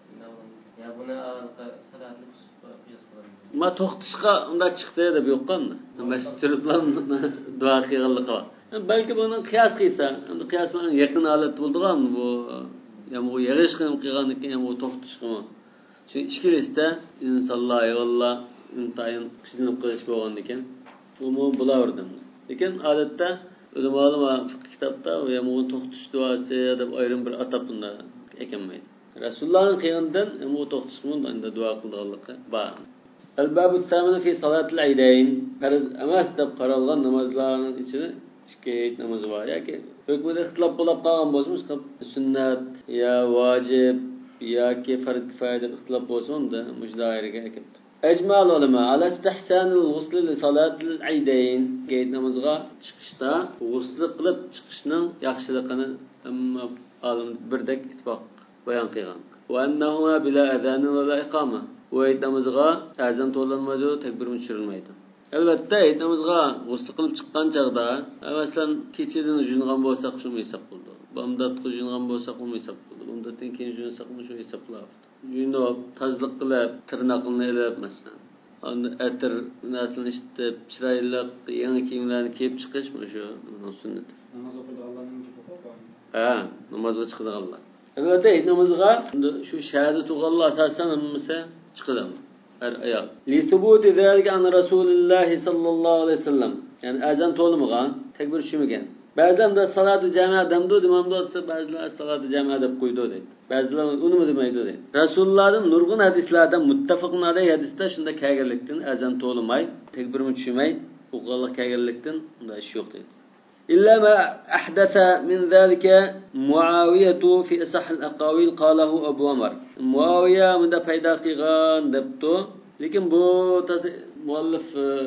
Ya buni salatli qiyos qilamiz. Ma to'xtashga unda chiqdi deb yo'qqanda. Masjidlar duo qilganligi. Balki buni qiyos qilsa, endi qiyos bilan yaqin holat bo'ldigan bu yomg'ir yog'ish qilgan ekan, yomg'ir to'xtashga. Shu ishkilisda insonlar yo'llar intayin qishinib qilish bo'lgan ekan. Bu bo'laverdi. Lekin odatda ulamolar fiqh kitobda yomg'ir to'xtash duosi deb ayrim bir ataqunda ekanmaydi. Rasulullohning qiyonidan bu to'xtashni endi duo qilganligi bor. Al-babu thamina fi salatil aydayn. Farz emas deb qaralgan namozlarning ichida ikki hayit namozi bor. Yoki hukmida ixtilof bo'lib qolgan bo'lsa, sunnat yo vojib yoki farz kifoya deb ixtilof bo'lsa, unda mujdoiraga kelibdi. Ijmal ulama ala istihsanil ghusl li salatil aydayn. Hayit namoziga chiqishda ghusl qilib chiqishning yaxshiligini hamma olim birdek ittifoq bayon qilgan. Va annahu bila azan va la iqama. Va hayit namoziga azan to'lanmaydi, takbir tushirilmaydi. Albatta, hayit namoziga g'usl qilib chiqqan chaqda, masalan, kechadan yungan bo'lsak, shuni hisob qildi. Bomdatga yungan bo'lsak, uni hisob qildi. Bomdatdan keyin yunsak, uni shuni hisob qildi. Yunib, tozliq qilib, tirnoqni ilib masalan. Uni atir naslini ishtib, chiroyli yangi kiyimlarni kiyib chiqish shu sunnat. Namoz o'qida Allohning huquqi. Namozga chiqadi Alloh. Albatta, namoziga shu shahodat tug'anlar asosan hammasi chiqadi. ayol. Li thubuti zalika an Rasulullah sallallohu alayhi vasallam. Yani azan to'lmagan, takbir tushmagan. Ba'zan da salati jamoa damdo imomda o'tsa, ba'zilar salati jamoa deb qo'ydi deydi. Ba'zilar uni demaydi deydi. Rasulullohning nurg'un hadislarida muttafaqun alayhi hadisda shunda kelganlikdan azan to'lmay, takbir tushmay, o'qilib kelganlikdan unda ish yo'q deydi. إلا ما أحدث من ذلك معاوية في أصح الأقاويل قاله أبو عمر. معاوية من ده پیدا قيغان دبتو. لكن بو مؤلف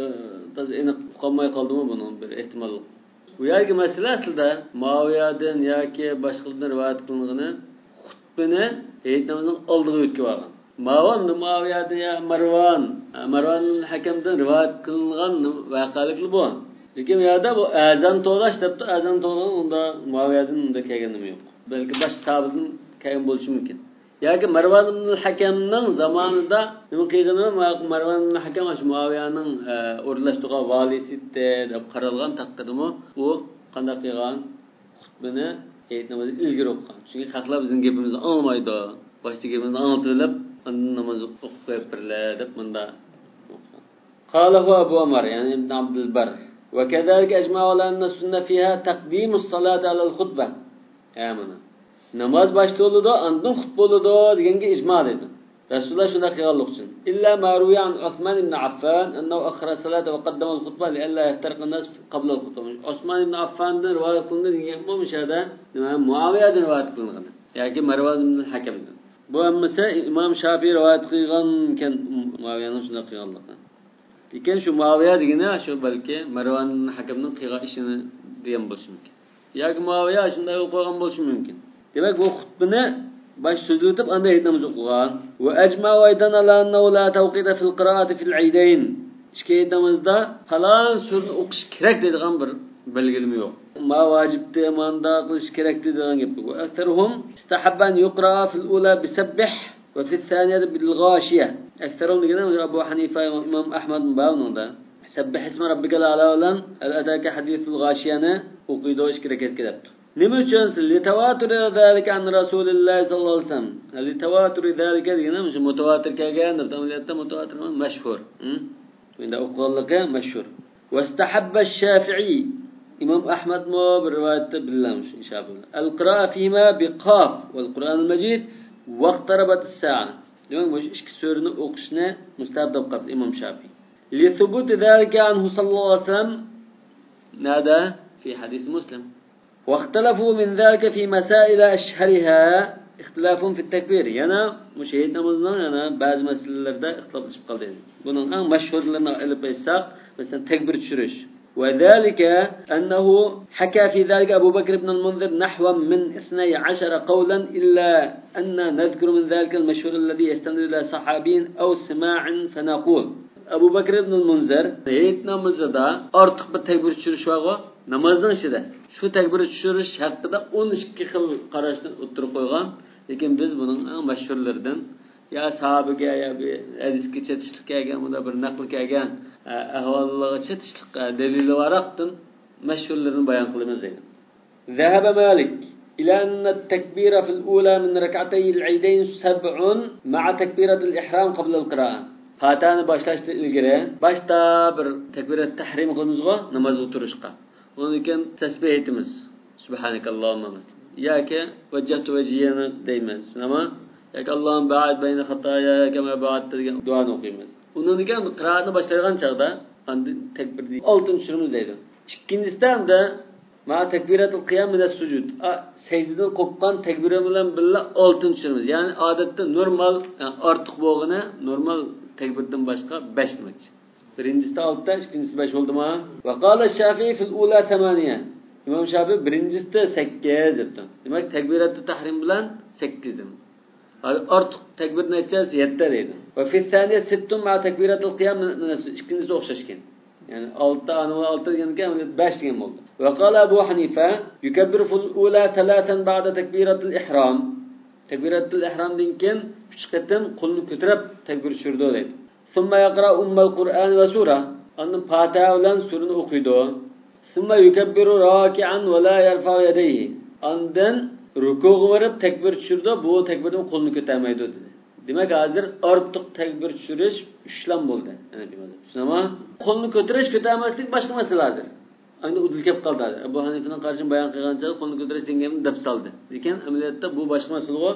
إن قام يقالدمو bunun bir ihtimal. Bu yergi mesele aslında Muaviye'den yoki boshqalardan rivoyat qilinganini xutbani aytmamizning oldiga o'tkib olgan. Muaviye'da ya Marvanning hakamdan rivoyat qilingan voqealiklar bu. Lekin yerda bu azan to'lash debdi, azan to'lagan unda Muaviye'dan unda kelganim yo'q. Balki boshqa sahobadan kelgan bo'lishi mumkin. Yoki Marvan ibn al-Hakamning zamonida nima qilgani Marvan ibn al-Hakam shu Muaviye'ning o'rlashtirgan valisi deb qaralgan taqdirdimi u qanday qilgan xutbani aytnamada ilgari o'qigan. Chunki xalqlar bizning gapimizni olmaydi. Boshqa gapimizni anlatib, namoz o'qib qo'yibdilar deb bunda o'qigan. Qalahu Abu Umar, ya'ni Ibn Abdul Bar. وكذلك أجمع على أن السنة فيها تقديم الصلاة على الخطبة. آمنا. نماز başlıyordu, andın xutba oludu degenge icma dedi. Resulullah şunda qilganlik uchun. İlla ma ruya an Osman ibn Affan annahu akhara salata wa qaddama al-khutbah li alla yahtariq an-nas qabla al-khutbah. Osman ibn Affandan rivoyat qilingan degan bu mishada Muaviyadan rivoyat qilingan. Yoki Marvan ibn al-Hakamdan. Bu hammasi İmam Şafii rivoyat qilgan ekan Muaviyaning shunda qilganligi. Lekin shu Muaviya degani shu balki Marvan hakamning qilgan ishini degan bo'lishi mumkin. Yoki Muaviya shunday qo'ygan bo'lishi mumkin. Demak bu xutbani baş so'zlatib anday aytamiz o'qigan. Va ajma'u aydan ala annahu la tawqita fil qira'ati fil aydayn. Ishga aytamizda falan surni o'qish kerak deydigan bir belgilimi yo'q. Ma vojibda manda qilish kerak deydigan gap. Va aktharuhum istahabban yuqra fil ula bisabbih va fil thaniyati bil ghashiyah. أكثرهم لجنة أبو حنيفة وإمام أحمد مباونون ده سبح اسم ربك الأعلى ولن أتاك حديث الغاشيانة وقيدوش كركت كذبت نمشون لتواتر ذلك عن رسول الله صلى الله عليه وسلم لتواتر ذلك لجنة مش متواتر كأجان ده متواتر مشهور من ده أقول لك مشهور واستحب الشافعي إمام أحمد ما برواية بالله مش إن شاء الله القراءة فيما بقاف والقرآن المجيد واقتربت الساعة demek bu iki sözünü okuşuna müstahap qildi İmam Şafii. Li thubut zalika anhu sallallahu aleyhi ve sellem nada fi hadis Muslim. Ve ihtilafu min zalika fi masail ashhariha ihtilafun fi takbir. Yana müşahid namazdan yana bazı meselelerde ihtilaflaşıp qaldı. Bunun en meşhurlarını alıp aytsak, mesela tekbir tushirish. وذلك أنه حكى في ذلك أبو بكر بن المنذر نحو من 12 قولا إلا أن نذكر من ذلك المشهور الذي يستند إلى صحابين أو سماع فنقول أبو بكر بن المنذر namazda artıq bir tekbir tushirish var. Namazdan içinde şu tekbir tushirish haqida 12 xil qarashni o'tirib qo'ygan. Lekin biz bunun eng mashhurlaridan ya sahabaga ya bir hadisga chetishlik kelgan bunda bir naql kelgan ahvollarga chetishlik dalili varaqdan mashhurlarini bayon qilamiz deydi. Zahaba Malik ila anna at-takbira fil ula min rak'atay al-eidayn 7 ma'a takbirat al-ihram qabla al-qira'ah. Fatihani boshlashdan ilgari boshda bir takbirat tahrim qilmizga namoz o'tirishga. Undan keyin tasbih aytamiz. Subhanakallahumma yoki vajjahtu wajhiyani deymiz. Nima? Yoki Allohum ba'id bayna xatoya kama ba'adta degan duoni o'qiymiz. Undan keyin qira'atni boshlagan chaqda takbirni oltin tushiramiz deydi. Ikkinchisidan da ma takbiratul qiyam min as-sujud. Secdadan qo'pqan takbira bilan birga oltin tushiramiz. Ya'ni odatda normal ortiq bo'lgani normal takbirdan boshqa 5 demakchi. Birinchisi 6, ikkinchisi 5 bo'ldimi? Va qala Shafi'i fil ula 8. İmam Shafi'i birinchisida 8 debdi. Demak takbiratut tahrim bilan 8 demak. Artıq takbir neçəsi 7 deydi. Və fi thaniyə 6 ma takbiratul qiyam ikincisi oxşaşkən. Yəni 6 anı 6 degan 5 degan oldu. Və qala Abu Hanifa yukabbiru fil ula 3 ba'da takbiratul ihram. Takbiratul ihramdan keyin 3 qatim qo'lni ko'tarib takbir tushirdi deydi. Summa yaqra ummul Qur'an va sura. Ondan Fatiha bilan surani o'qiydi. Summa yukabbiru raki'an va la yarfa'u yadayhi. Ondan rukuga borib takbir tushirdi, bu takbirdan qo'lni ko'tarmaydi dedi. Demek hazır artık tekbir tushirish 3 lan bo'ldi. Ama qo'lni ko'tarish ko'tarmaslik boshqa masala hazır. Endi udil kelib qoldi. Abu Hanifaning qarshi bayon qilgancha qo'lni ko'tarish deganni deb soldi. Lekin amaliyotda bu boshqa masala.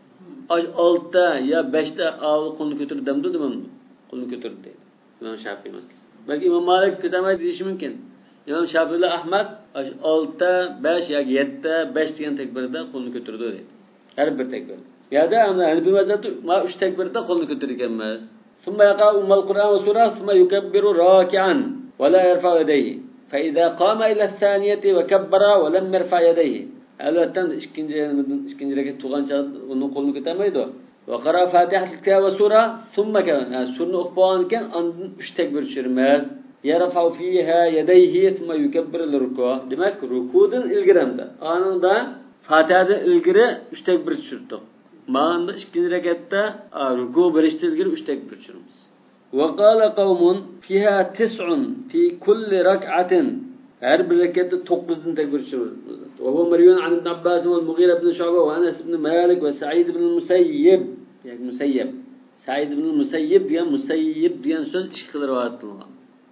6 ya 5 ta qo'lni ko'tardi demdi demamdi. Qo'lni ko'tardi deydi. İmam Şafii emas. Belki İmam Malik ko'tarmaydi deyishi mumkin. İmam Şafii ile Ahmad 6 5 ya 7 5 degan tekbirda qo'lni ko'tardi deydi. Her bir tekbir. Ya da Hanifi mazhabida ma 3 tekbirda qo'lni ko'targan emas. Summa yaqra'u al-Qur'an wa surah thumma yukabbiru raki'an wa la yarfa'u yadayhi. Fa idza qama ila ath-thaniyati wa kabbara wa lam yarfa' yadayhi. Albatta ikinci rekat turgan chaqda uni qo'lni ko'tarmaydi. Wa qara Fatihatul Kitab va sura thumma kana surani o'qigan ekan ondan 3 tekbir tushirmas. Yarfa'u fiha yadayhi thumma yukabbiru lir-ruku'. Demak, rukudan ilgiramda. Anında Fatiha'dan ilgiri 3 tekbir tushirdi. Ma'anda ikinci rekatta ruku birishdan ilgiri 3 tekbir tushiramiz. Wa qala qaumun fiha 9 fi kulli rak'atin. Her bir rekatta 9 dan tekbir tushiramiz. Wa huwa marwiyan an Ibn Abbas va Mughira ibn Shu'ba va Anas ibn Malik va Sa'id ibn Musayyib. Yani Musayyib. Sa'id ibn Musayyib degan so'z ikki xil rivoyat qilingan.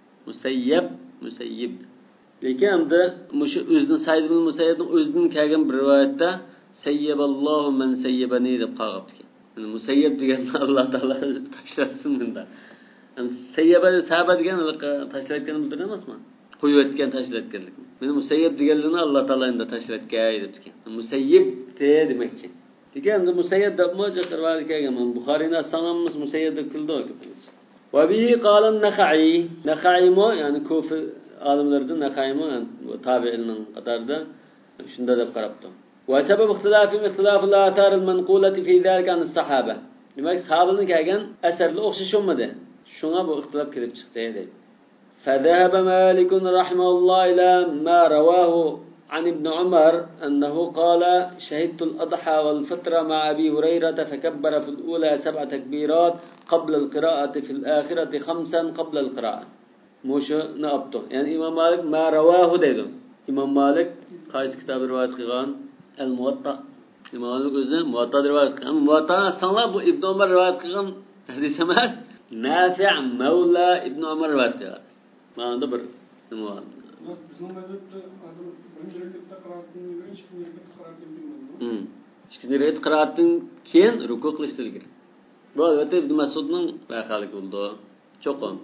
Musayyib. Lekin hamda mushu o'zining Sa'id ibn Musayyibning o'zining kelgan bir rivoyatda sayyaballohu man sayyabani deb qolibdi. Yani Musayyib degan Alloh taolo tashlasin bunda. Yani sayyaba sahaba degan tashlayotganini bildiradi emasmi? Qo'yib o'tgan tashlayotganlik. Meni Musayyib deganligini Alloh taolo endi tashlayotgan debdi. Musayyib demakchi. Lekin endi Musayyib deb mo'jiz rivoyat kelgan. Buxoriyning sanamimiz Musayyib deb qildi o'qibmiz. Wa bi qala an-Nakhai mo yani Kufa alimlardan Nakhai mo tabi'inning qatorida shunda deb qarabdi. Wa sabab ixtilaf al-athar al-manqulati fi zalika an as-sahaba. Demak, sahabaning kelgan asarlar o'xshashmadi. Shunga bu ixtilof kelib chiqdi deydi. فذهب مالك رحمه الله إلى ما رواه عن ابن عمر أنه قال شهدت الأضحى والفطر مع أبي هريرة فكبر في الأولى 7 تكبيرات قبل القراءة في الآخرة 5 قبل القراءة. مش نأبطه يعني إمام مالك ما رواه ديدو. إمام مالك قايس كتاب رواية قيغان الموطأ. إمام مالك özü موطأ رواية قيغان. موطأ أصلا bu ابن عمر رواية قيغان hadis emas. Nafi' Mevla ibn Umar rivayet ediyor. Ma'anda bir nima bor? Bizning mazhabda adam birinchi rakatda qiraatdan keyin ikkinchi rakatda qiraatdan keyin. Ikkinchi rakat qiraatdan keyin ruku qilish ilgari. Bu albatta Ibn Mas'udning vaqalik bo'ldi. Cho'qim.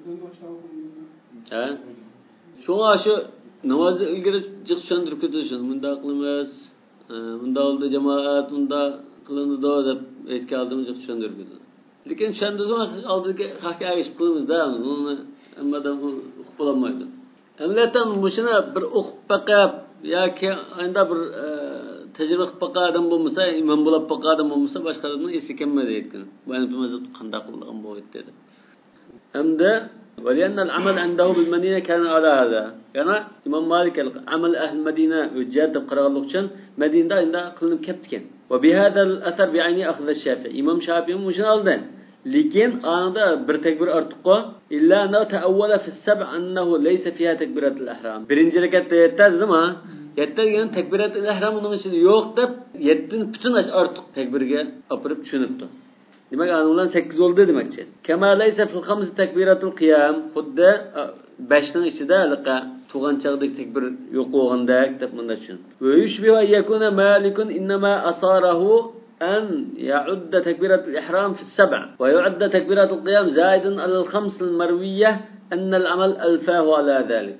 Ha? Shunga shu namozni ilgari jiq tushuntirib ketishsin. Bunda qilamiz. Bunda oldi jamoat, bunda qilindi deb aytgandim jiq tushuntirib ketdi. Lekin shundan so'ng oldiga haqqa erishib qilamiz-da, uni hammadan o'qib bo'lmaydi. Hamlatan mushuna bir o'qib baqab yoki endi bir tajriba qilib baqadim bo'lmasa, imom bo'lib baqadim bo'lmasa, boshqalarning esi kelmaydi aytgan. Bu endi qanday qilgan bu dedi. Hamda ولأن العمل عنده بالمدينة كان على هذا. يعني إمام مالك عمل أهل المدينة وجاد بقراءة اللغة مدينة عندها قلنا كتكن. وبهذا الأثر بعيني أخذ الشافعي. إمام شافعي مش نالدن. لكن أنا برتكبر أرتقى إلا أنه تأول في السبع أنه ليس فيها تكبيرات الإحرام. برنجلة كتيرتازما يتجن تكبيرات الإحرام ونمشي يوقف يتن بتناش أرتق تكبيرة أبرد شنبته. demak anulan 8 oldu demekçi. Kema laysa fil 5 takbiratul qiyam. Xuddi 5 ning ichida liqa tug'an chaqdek takbir yo'q bo'lganda deb bunda tushun. Wa yushbihu yakuna malikun inma asarahu an ya'udda takbiratul ihram fi 7 wa yu'adda takbiratul qiyam zaidan ala al-5 al-marwiyah anna al-amal alfahu ala dhalik.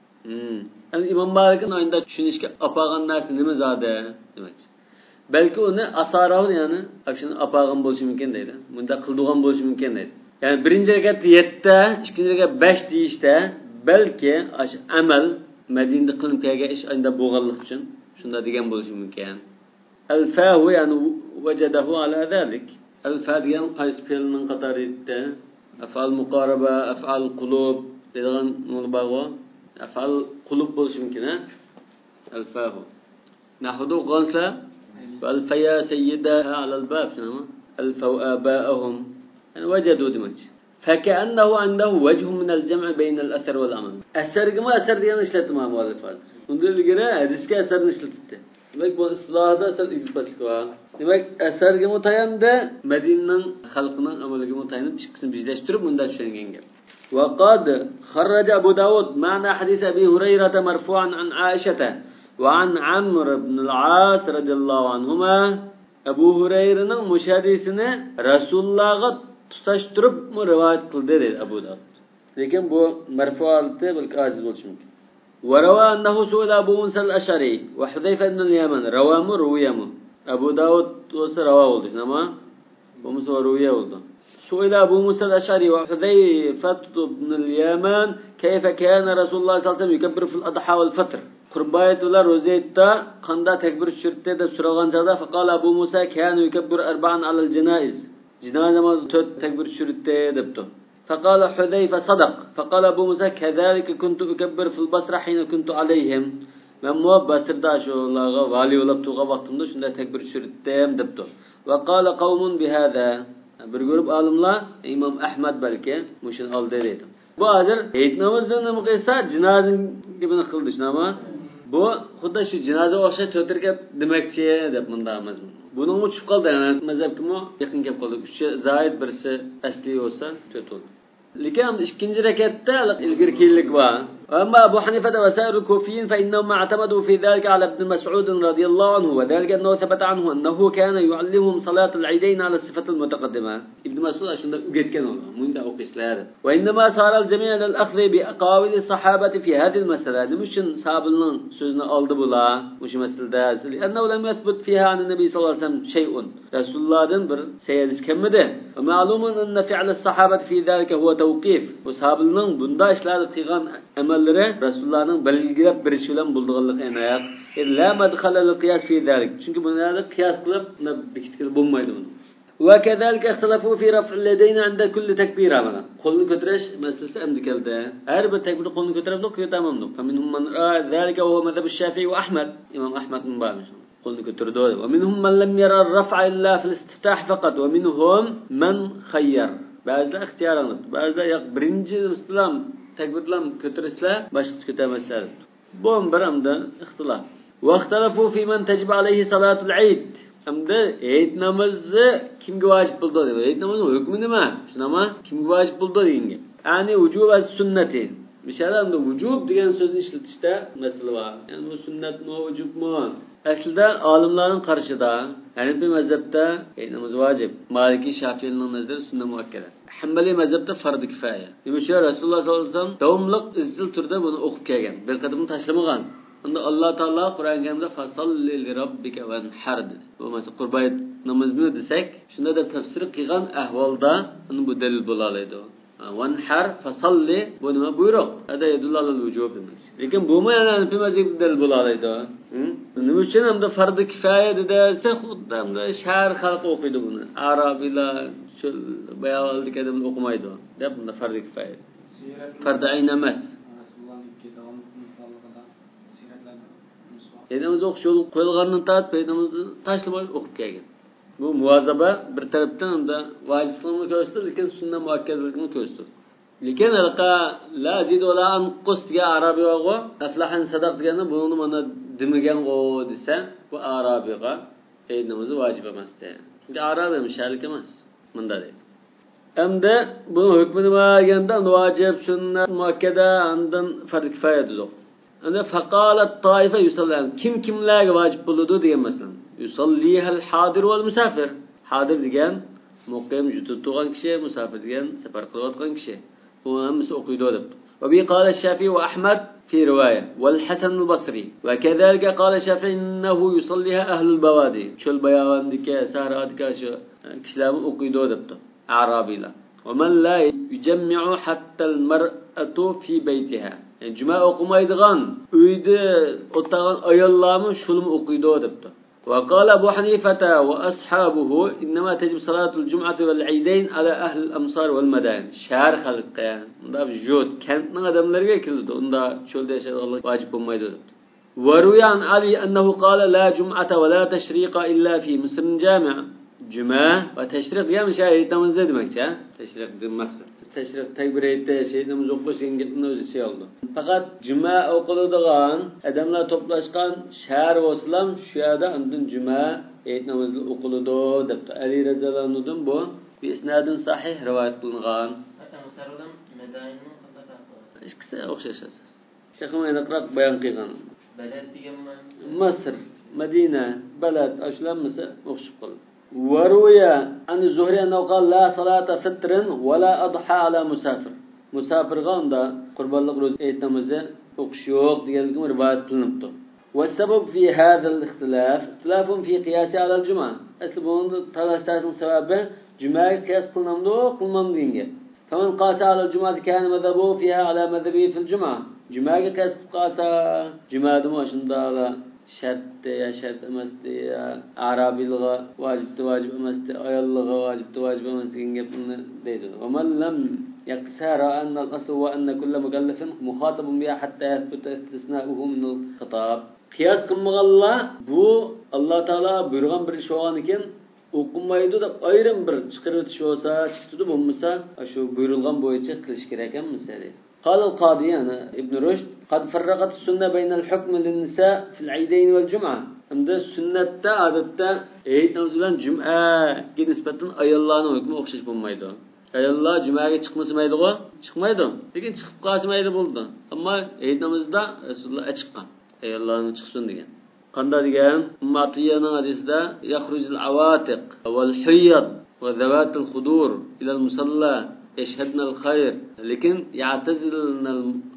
İmam Malik'in oyunda tushunishga apagan narsa nima zodi demekçi. Belki onu asarahu yani şunu apağın bo'lishi mumkin deydi. Bunda qildigan bo'lishi mumkin deydi. Yani birinci rekat 7, ikinci rekat 5 deyishda belki amal Madinada qilinib kelgan ish unda bo'lganlik uchun shunda degan bo'lishi mumkin. Al-fahu yani wajadahu ala zalik. Al-fa degan qaysi fe'lning qatorida af'al muqaraba, af'al qulub degan mulbag'o, af'al qulub bo'lishi mumkin ha. Al-fahu. Nahdu qansa فألفيا سيدها على الباب ألفوا آباءهم يعني وجدوا دمج فكأنه عنده وجه من الجمع بين الأثر والعمل أثر كما أثر ديان نشلت مع مؤلف هذا ونقول لقنا هذا أثر نشلت Demek bu ıslahda asal ilgisi var. Demek eserge mutayanda Medine'nin halkının amelige mutayanıp çıksın bizleştirip bunda düşüngen gel. وقد خرج أبو داود معنى حديث أبي هريرة مرفوعا عن عائشة وعن عمرو بن العاص رضي الله عنهما Ebu Hureyre'nin müşahidesini Resulullah'a tutuşturup mu rivayet kıldı dedi Ebu Davud. Lekin bu merfu altı belki aziz olsun. وروى أنه سئل أبو موسى الأشعري وحذيفة بن اليمن رواه رويهم. Ebu Davud olsa rava oldu ama bu Musa ruviye oldu. سئل أبو موسى الأشعري وحذيفة بن اليمن كيف كان رسول الله صلى الله عليه وسلم يكبر في الأضحى والفطر. Kurbayetullah rozeytta kanda tekbir şürtte de soragan çağda faqala Abu Musa kanu yukabbir arba'an alal cenaiz. Cenaze namazı 4 tekbir şürtte debdi. Faqala Hudayfa sadaq. Faqala Abu Musa kezalika kuntu yukabbir fil Basra hina kuntu alayhim. Men mu Basrda şolarga vali olab turgan vaqtimda shunday tekbir şürttem debdi. Ve qala qawmun bihada. Bir grup alimlar İmam Ahmad balki mushin aldı dedi. Bu hazır Eid namazını mıqisa cenaze gibi kıldı ama bu xuddi shu jinoza o'xshash to'tirga demakchi deb mundamiz. Buning uchib qoldi, yani mazhabga yaqin kelib qoldi. 3 zaid birsi asli bo'lsa 4 bo'ldi. Lekin ikkinchi rakatda ilgirkilik bor. Amma Abu Hanifa va sa'ir al-Kufiyin fa innahum i'tamadu fi dhalika ala Ibn Mas'ud radiyallahu anhu wa dhalika annahu thabata anhu annahu kana yu'allimuhum salat al-'idayn ala sifat al-mutaqaddima. Ibn Mas'ud shunda o'rgatgan edi. Bunda o'qishlar. Wa innama sara al-jami' al-akhdh bi aqawil as-sahabati fi hadhihi al-mas'ala. Mushin sahabining so'zini oldi bular. Mush masalada annahu lam yathbut fiha an-nabiy sallallohu alayhi wasallam shay'un. Rasulullohdan bir sayyiz kelmadi. Va ma'lumun anna fi'l as-sahabati fi dhalika huwa tawqif. Bu sahabining bunda ishlarni qilgan amallari Rasulullahning belgilab berishi bilan bo'lganligi aniq. La madkhala lil-qiyas fi zalik. Chunki bunlarni qiyas qilib bekitib bo'lmaydi buni. Va kadalika ixtilafu fi raf'il yadayn 'inda kulli takbira mana. Qo'lni ko'tarish masalasi hamda keldi. Har bir takbirda qo'lni ko'tarib ko'tamamdi. Faminhum man ra'a zalika wa huwa madhhab ash-Shafi'i wa Ahmad. Imam Ahmad min ba'd. Qo'lni ko'tardi. Va minhum man lam yara ar-raf'a illa fi al-istiftah faqat wa minhum man khayyar. Ba'zilar ixtiyor qildi. Ba'zilar yo'q birinchi islam takbirlar ko'tarishlar boshqa ko'tarmaslar. Bu bir hamda ixtilof. Va ixtilafu fi man tajib alayhi salatul Eid. Hamda Eid namozi kimga vojib bo'ldi deb. Eid namozining hukmi nima? Shunama kimga vojib bo'ldi degan. Ya'ni vujub va sunnati. Mishalda vujub degan so'zni ishlatishda masala bor. Ya'ni bu sunnatmi, vujubmi? Aslida olimlarning qarshida, Hanafi mazhabda Eid namozi vojib. Maliki, Shafi'iyning nazarida sunnat muakkada. Hanbali mazhabda farz-i kifoya. Nima uchun Rasululloh sollallohu alayhi vasallam davomli izchil turda buni o'qib kelgan. Bir qadam tashlamagan. Unda Alloh taolo Qur'on Karimda fasalli li robbika vanhar dedi. Bu masal qurbayat namozini desak, shunda da tafsir qilgan ahvolda uni bu dalil bo'la oladi. Vanhar fasalli bu nima buyruq? Hada yadullu al-wujub demak. Lekin bu mu yana Hanafi mazhabida dalil bo'la oladi. Nima uchun hamda farz-i kifoya desa, xuddi hamda shahar xalqi o'qiydi buni. Arabiylar shu bayonlik adam o'qimaydi deb bunda farz-i kifoya. Farz-i ayn emas. Edamiz o'qish yo'l qo'yilgandan tortib edamizni tashlamay o'qib kelgan. Bu muvozaba bir tarafdan hamda vojiblikni ko'rsatdi, lekin sunnat muakkadligini ko'rsatdi. Lekin alqa la zid va la anqus degan arabiy o'g'o aflahan sadaq deganda buni mana demagan o desa, bu arabiyga Eid namozi vojib emas deydi. Chunki arabiy mushalik emas. Bunda deydi. Hamda buni hukmi nima deganda vojib, sunnat muakkada, undan farz kifoya dedi. Ana faqalat taifa yusallan. Kimlarga vojib bo'ladi degan masalan. Yusallihal hadir wal musafir. Hadir degan muqim juda turgan kishi, musafir degan safar qilayotgan kishi. Bu hammasi o'qiydi deb. Va bi qala Shafi'i va Ahmad fi riwaya wal Hasan al-Basri. Va kadalika qala Shafi'i innahu yusalliha ahlul bawadi. Chol bayavandika, sahradika shu kishilarni o'qiydi debdi. Arabiylar. Va man la yujammi'u hatta al-mar'atu fi baytiha. Cuma o'qimaydigan uyda o'tirgan ayollarmi shuni o'qiydi debdi. Va qala Abu Hanifa va ashabuhu inma tajib salatul jum'ati wal eidayn ala ahli al-amsar wal madain. Shahar xalqqa, unda jod kentning odamlariga keldi. Unda cho'lda yashaydiganlar vojib bo'lmaydi debdi. Va ruyan Ali annahu qala la jum'ata wa la tashriqa illa fi Misr jami'. Cuma ve teşrik ya müşahitimiz ne demek ya? Teşrik demektir. Teşrik tekbiriyette şeyimiz okuşun gittiğinde özü şey oldu. Fakat cuma okuduğun adamlar toplaşkan şehir olsam şu yerde andın cuma eğit namazı okuludu depti. Ali radıyallahu anhu'dan bu bir isnadın sahih rivayet kılıngan. Mısır'dan Medayin'in kadar İkisi okşaş esas. Şeyhim enakrak bayan kıygan. Beled diyen Mısır, Medine, Beled aşılanması okşup kalın. وروي عن الزهري أنه قال لا صلاة فطر ولا أضحى على مسافر. مسافر غاندا قربانlık روز eğitimimizi okşuyor diyelim rivayet kılınıptı. والسبب في هذا الاختلاف اختلاف في قياس على الجمعة. Aslı bunun talaştasının sebebi Cuma'ya kıyas kılmam deyince. فمن قاس على الجمعة كان مذهبه فيها على مذهبه في الجمعة. Cuma'ya kıyas kılsa Cuma'da mı aşında şarttı ya şart emasdi ya Arabilga vacip emasdi ayallıga vacip emasdi gapni deydi. Amal lam yaksara anna al-asl wa anna kull mukallafin muhatabun biha hatta yathbuta istisna'uhu min al-khitab. Qiyas qilmagalla bu Alloh taolo buyurgan bir ish bo'lgan ekan, o'qimaydi deb ayrim bir chiqarib o'tish bo'lsa, chiqitdi bo'lmasa, shu buyurilgan bo'yicha qilish kerak ekan misali. قال القاضي أنا ابن رشد قد فرقت السنة بين الحكم للنساء في العيدين والجمعة. أمد السنة عادة عيد نوزلان جمعة نسبة ayollarning hukmi o'xshash bo'lmaydi. Ayollar jumaga chiqmasmaydi go? Chiqmaydi. Lekin chiqib qolmaydi bo'ldi. Ammo Eid namozida Rasululloh chiqqan. Ayollarning chiqsin degan. Qanday degan? Ummatiyyaning hadisida yakhrujul awatiq wal huyyad wa dhawatul khudur ila al musalla يشهدنا الخير لكن يعتزلنا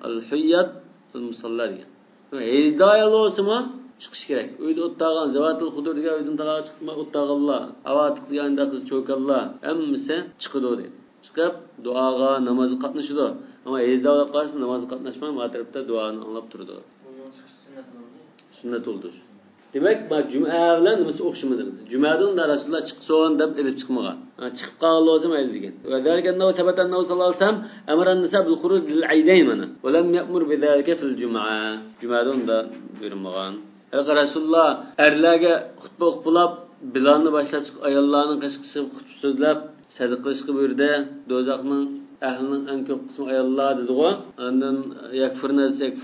الحيض في المصلى degan. Ejdayal olsa chiqish kerak. Uyda o'ttirgan zavatul hudur degan uydan taraga chiqma o'ttirganlar, avatiq yanında qiz cho'kanlar hammasi chiqadi dedi. Chiqib duoga, namozga qatnashadi. Ammo ejdayal qarshi namozga qatnashmay, matribda duoni anglab turdi. Bunun sunnat bo'ldi. Sunnat oldu. Demek bak Cuma bilan nimasi o'xshamadi. Jumadan da Rasululloh chiqsin deb elib chiqmagan. Chiqib qolgan lozim ayli degan. Va dalganna tabatanna sallallohu alayhi vasallam amara an-nisa bil khuruj lil aydayn mana. Va lam ya'mur bi zalika fil jum'a. Jumadan da buyurmagan. Rasululloh erlarga xutba o'qilib, bilanni boshlab chiqib ayollarning qishqisi xutba so'zlab sadaqa qilishga buyurdi. Do'zaxning ahlining eng ko'p qismi ayollar dedi-ku. Ondan yakfurna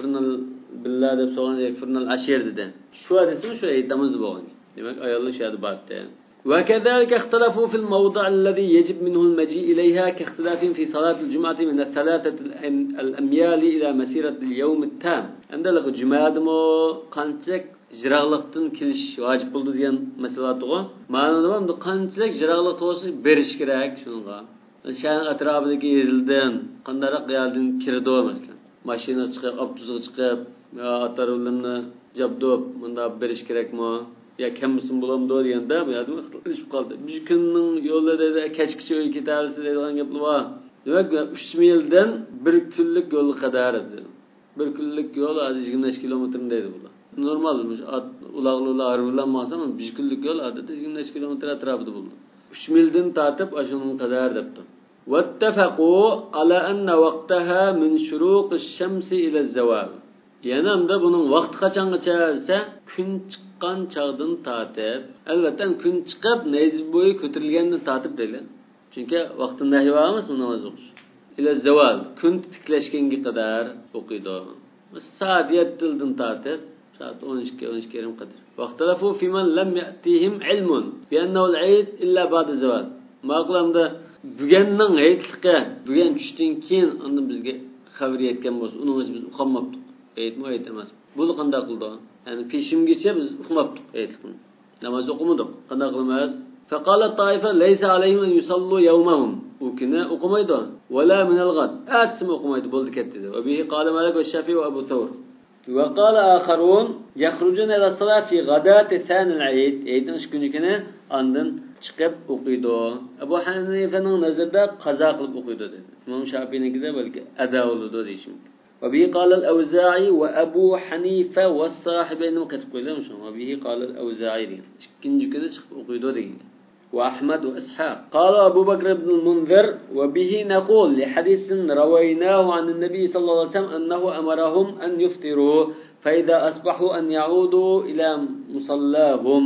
billah deb so'gan yakfurnal ashir dedi. Shu hadismi shu aytamiz bo'lgan. Demak ayollar shahid batda. Wa kadhalika ikhtalafu fil mawdi' alladhi yajib minhu al-maji' ilayha ka ikhtilafin fi salat al-jum'ah min ath-thalathati al-amyal ila masirati al-yawm at-tam. Andalaq jumadimi qanchalik jiroqlikdan kelish vojib bo'ldi degan masala to'g'ri. Ma'noda bu qanchalik jiroqlik to'g'risi berish kerak shunga. Shahar atrofidagi yezildan qandaroq yaldin kirdi masalan. Mashina chiqib, avtobusga chiqib atarlarni jabdob bunda berish kerakmi yo kamsin bo'lamdi deganda bu yerda ixtiloflashib qoldi. Bir kunning yo'lida kechgacha uy ketamiz degan gaplar bor. Demak 3 mildan 1 kunlik yo'l qadar edi. 1 kunlik yo'l 25 kilometr deydi bular. Normal ulaqlılar arılanmasa 1 kunlik yo'l odatda 25 kilometr atrofida bo'ldi. 3 mildan tortib ashunun qadar debdi. واتفقوا على أن وقتها من شروق الشمس إلى الزوال. Yani hamda bunun vaqti qachongacha desa, kun chiqqan chog'dan tortib, albatta kun chiqib nayz bo'yi ko'tarilgandan tortib deydi. Chunki vaqti nahiy bo'lamiz bu namoz o'qish. Ila zawal, kun tiklashganga qadar o'qiydi. Soat 7dan tortib, soat 12:30 qadar. Vaqtalafu fiman lam ya'tihim ilmun bi annahu al-eid illa ba'da zawal. Maqlamda bugunning eydligi, bugun tushdan keyin uni bizga xabar yetgan bo'lsa, uni biz uqamabdik. Eğit emas. Bunu qanday qildi? Yani peshimgacha biz uqmabdik eğitlikni. Namoz o'qimadik. Qanday qilamiz? Faqala taifa laysa alayhim an yusallu yawmahum. U kuni o'qimaydi. Wala min al-ghad. Atsim o'qimaydi bo'ldi ketdi. Va bihi qala Malik va Shafi'i va Abu Thawr. Wa qala akharun yakhrujuna ila salat fi ghadati thani al-eid. Eğitin kunigina ondan chiqib o'qiydi. Abu Hanifaning nazarida qazo qilib o'qiydi dedi. Imom Shafi'ningida balki ado bo'ladi deyishim. وبه قال الأوزاعي وأبو حنيفة والصاحبين وكتب كلهم شو وبه قال الأوزاعي كنجي كده وقيدو دي وأحمد وإسحاق قال أبو بكر بن المنذر وبه نقول لحديث رويناه عن النبي صلى الله عليه وسلم أنه أمرهم أن يفطروا فإذا أصبحوا أن يعودوا إلى مصلاهم